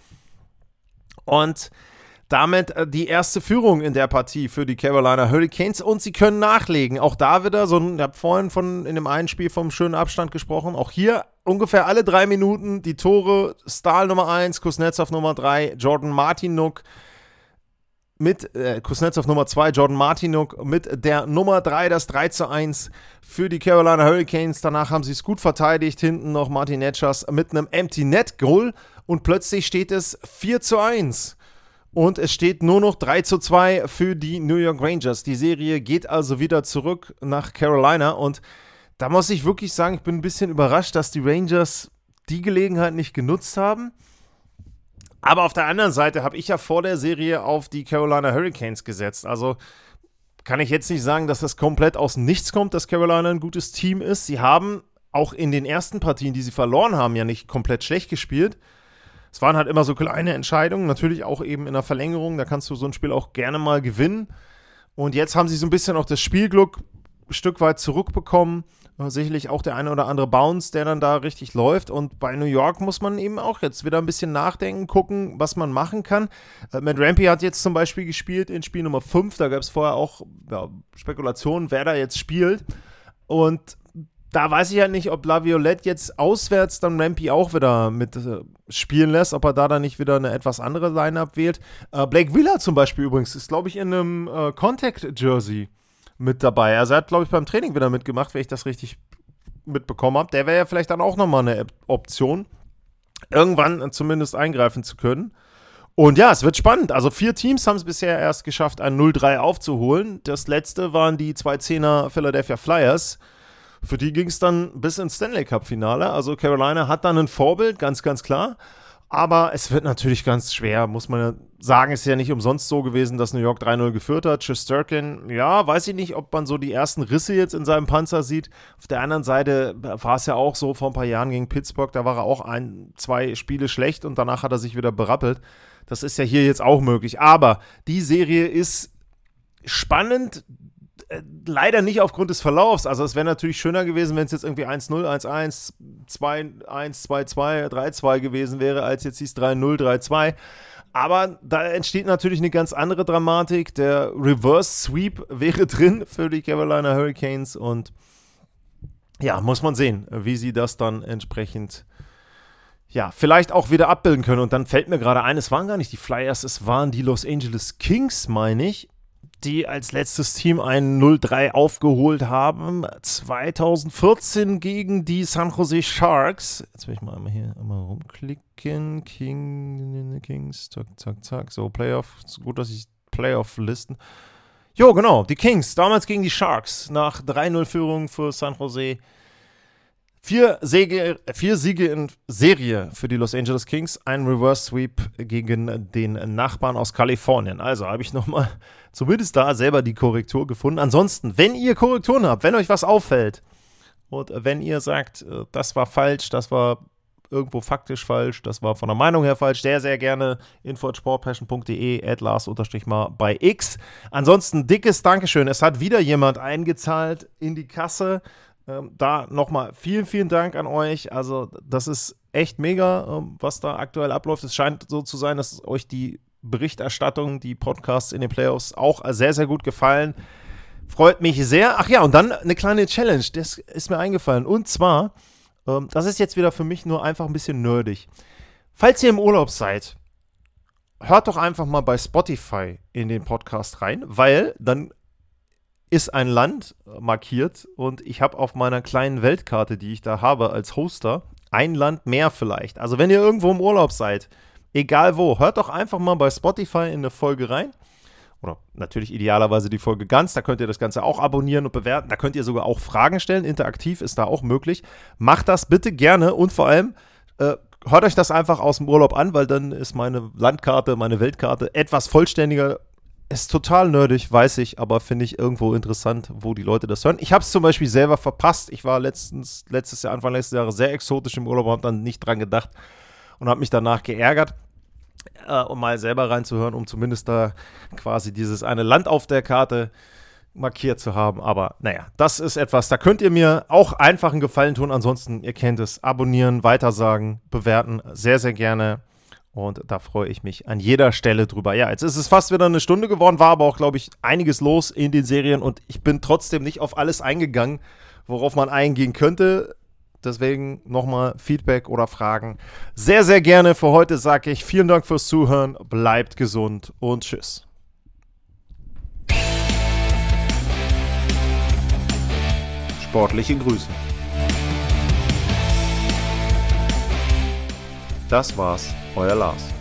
Und damit die erste Führung in der Partie für die Carolina Hurricanes. Und sie können nachlegen. Auch da wieder, so ein, ich habe vorhin von, in dem einen Spiel vom schönen Abstand gesprochen. Auch hier ungefähr alle drei Minuten die Tore. Staal Nummer eins, Kuznetsov Nummer drei, Jordan Martinook mit äh, Kuznetsov Nummer zwei, Jordan Martinook mit der Nummer drei, das drei zu eins für die Carolina Hurricanes. Danach haben sie es gut verteidigt. Hinten noch Martin Necas mit einem Empty Net Goal. Und plötzlich steht es vier zu eins. Und es steht nur noch drei zu zwei für die New York Rangers. Die Serie geht also wieder zurück nach Carolina. Und da muss ich wirklich sagen, ich bin ein bisschen überrascht, dass die Rangers die Gelegenheit nicht genutzt haben. Aber auf der anderen Seite habe ich ja vor der Serie auf die Carolina Hurricanes gesetzt. Also kann ich jetzt nicht sagen, dass das komplett aus dem Nichts kommt, dass Carolina ein gutes Team ist. Sie haben auch in den ersten Partien, die sie verloren haben, ja nicht komplett schlecht gespielt. Es waren halt immer so kleine Entscheidungen, natürlich auch eben in der Verlängerung. Da kannst du so ein Spiel auch gerne mal gewinnen. Und jetzt haben sie so ein bisschen auch das Spielglück ein Stück weit zurückbekommen. Sicherlich auch der eine oder andere Bounce, der dann da richtig läuft. Und bei New York muss man eben auch jetzt wieder ein bisschen nachdenken, gucken, was man machen kann. Äh, Matt Rampy hat jetzt zum Beispiel gespielt in Spiel Nummer fünf. Da gab es vorher auch ja, Spekulationen, wer da jetzt spielt. Und da weiß ich ja nicht, ob Laviolette jetzt auswärts dann Rampy auch wieder mit äh, spielen lässt, ob er da dann nicht wieder eine etwas andere Line-Up wählt. Äh, Blake Wheeler zum Beispiel übrigens ist, glaube ich, in einem äh, Contact-Jersey mit dabei. Also er hat, glaube ich, beim Training wieder mitgemacht, wenn ich das richtig mitbekommen habe. Der wäre ja vielleicht dann auch nochmal eine Option, irgendwann zumindest eingreifen zu können. Und ja, es wird spannend. Also vier Teams haben es bisher erst geschafft, ein null drei aufzuholen. Das letzte waren die zwei Zehner Philadelphia Flyers. Für die ging es dann bis ins Stanley Cup-Finale. Also Carolina hat dann ein Vorbild, ganz, ganz klar. Aber es wird natürlich ganz schwer, muss man ja sagen. Es ist ja nicht umsonst so gewesen, dass New York drei null geführt hat. Shesterkin, ja, weiß ich nicht, ob man so die ersten Risse jetzt in seinem Panzer sieht. Auf der anderen Seite war es ja auch so vor ein paar Jahren gegen Pittsburgh, da war er auch ein, zwei Spiele schlecht und danach hat er sich wieder berappelt. Das ist ja hier jetzt auch möglich. Aber die Serie ist spannend, leider nicht aufgrund des Verlaufs. Also es wäre natürlich schöner gewesen, wenn es jetzt irgendwie eins null, eins eins, zwei eins, zwei zwei, drei zwei gewesen wäre, als jetzt hieß drei null, drei zwei. Aber da entsteht natürlich eine ganz andere Dramatik. Der Reverse Sweep wäre drin für die Carolina Hurricanes und ja, muss man sehen, wie sie das dann entsprechend ja, vielleicht auch wieder abbilden können. Und dann fällt mir gerade ein, es waren gar nicht die Flyers, es waren die Los Angeles Kings, meine ich, die als letztes Team einen null drei aufgeholt haben, zwanzig vierzehn gegen die San Jose Sharks. Jetzt will ich mal einmal hier einmal rumklicken. King, Kings, zack, zack, zack. So, Playoff, gut, dass ich Playoff-Listen. Jo, genau, die Kings, damals gegen die Sharks, nach drei null Führung für San Jose. Vier Siege, vier Siege in Serie für die Los Angeles Kings, ein Reverse Sweep gegen den Nachbarn aus Kalifornien. Also habe ich nochmal zumindest da selber die Korrektur gefunden. Ansonsten, wenn ihr Korrekturen habt, wenn euch was auffällt und wenn ihr sagt, das war falsch, das war irgendwo faktisch falsch, das war von der Meinung her falsch, sehr, sehr gerne info at sportpassion punkt de, at Lars unterstrich mal bei X. Ansonsten dickes Dankeschön. Es hat wieder jemand eingezahlt in die Kasse. Ähm, da nochmal vielen, vielen Dank an euch. Also das ist echt mega, ähm, was da aktuell abläuft. Es scheint so zu sein, dass euch die Berichterstattung, die Podcasts in den Playoffs auch sehr, sehr gut gefallen. Freut mich sehr. Ach ja, und dann eine kleine Challenge, das ist mir eingefallen. Und zwar, ähm, das ist jetzt wieder für mich nur einfach ein bisschen nerdig. Falls ihr im Urlaub seid, hört doch einfach mal bei Spotify in den Podcast rein, weil dann ist ein Land markiert und ich habe auf meiner kleinen Weltkarte, die ich da habe als Hoster, ein Land mehr vielleicht. Also wenn ihr irgendwo im Urlaub seid, egal wo, hört doch einfach mal bei Spotify in eine Folge rein. Oder natürlich idealerweise die Folge ganz, da könnt ihr das Ganze auch abonnieren und bewerten. Da könnt ihr sogar auch Fragen stellen, interaktiv ist da auch möglich. Macht das bitte gerne und vor allem äh, hört euch das einfach aus dem Urlaub an, weil dann ist meine Landkarte, meine Weltkarte etwas vollständiger ist total nerdig, weiß ich, aber finde ich irgendwo interessant, wo die Leute das hören. Ich habe es zum Beispiel selber verpasst. Ich war letztens, letztes Jahr, Anfang letztes Jahres sehr exotisch im Urlaub und habe dann nicht dran gedacht und habe mich danach geärgert, äh, um mal selber reinzuhören, um zumindest da quasi dieses eine Land auf der Karte markiert zu haben. Aber naja, das ist etwas, da könnt ihr mir auch einfach einen Gefallen tun. Ansonsten, ihr kennt es, abonnieren, weitersagen, bewerten, sehr, sehr gerne. Und da freue ich mich an jeder Stelle drüber. Ja, jetzt ist es fast wieder eine Stunde geworden, war aber auch, glaube ich, einiges los in den Serien und ich bin trotzdem nicht auf alles eingegangen, worauf man eingehen könnte. Deswegen nochmal Feedback oder Fragen. Sehr, sehr gerne. Für heute sage ich vielen Dank fürs Zuhören, bleibt gesund und tschüss. Sportliche Grüße. Das war's, euer Lars.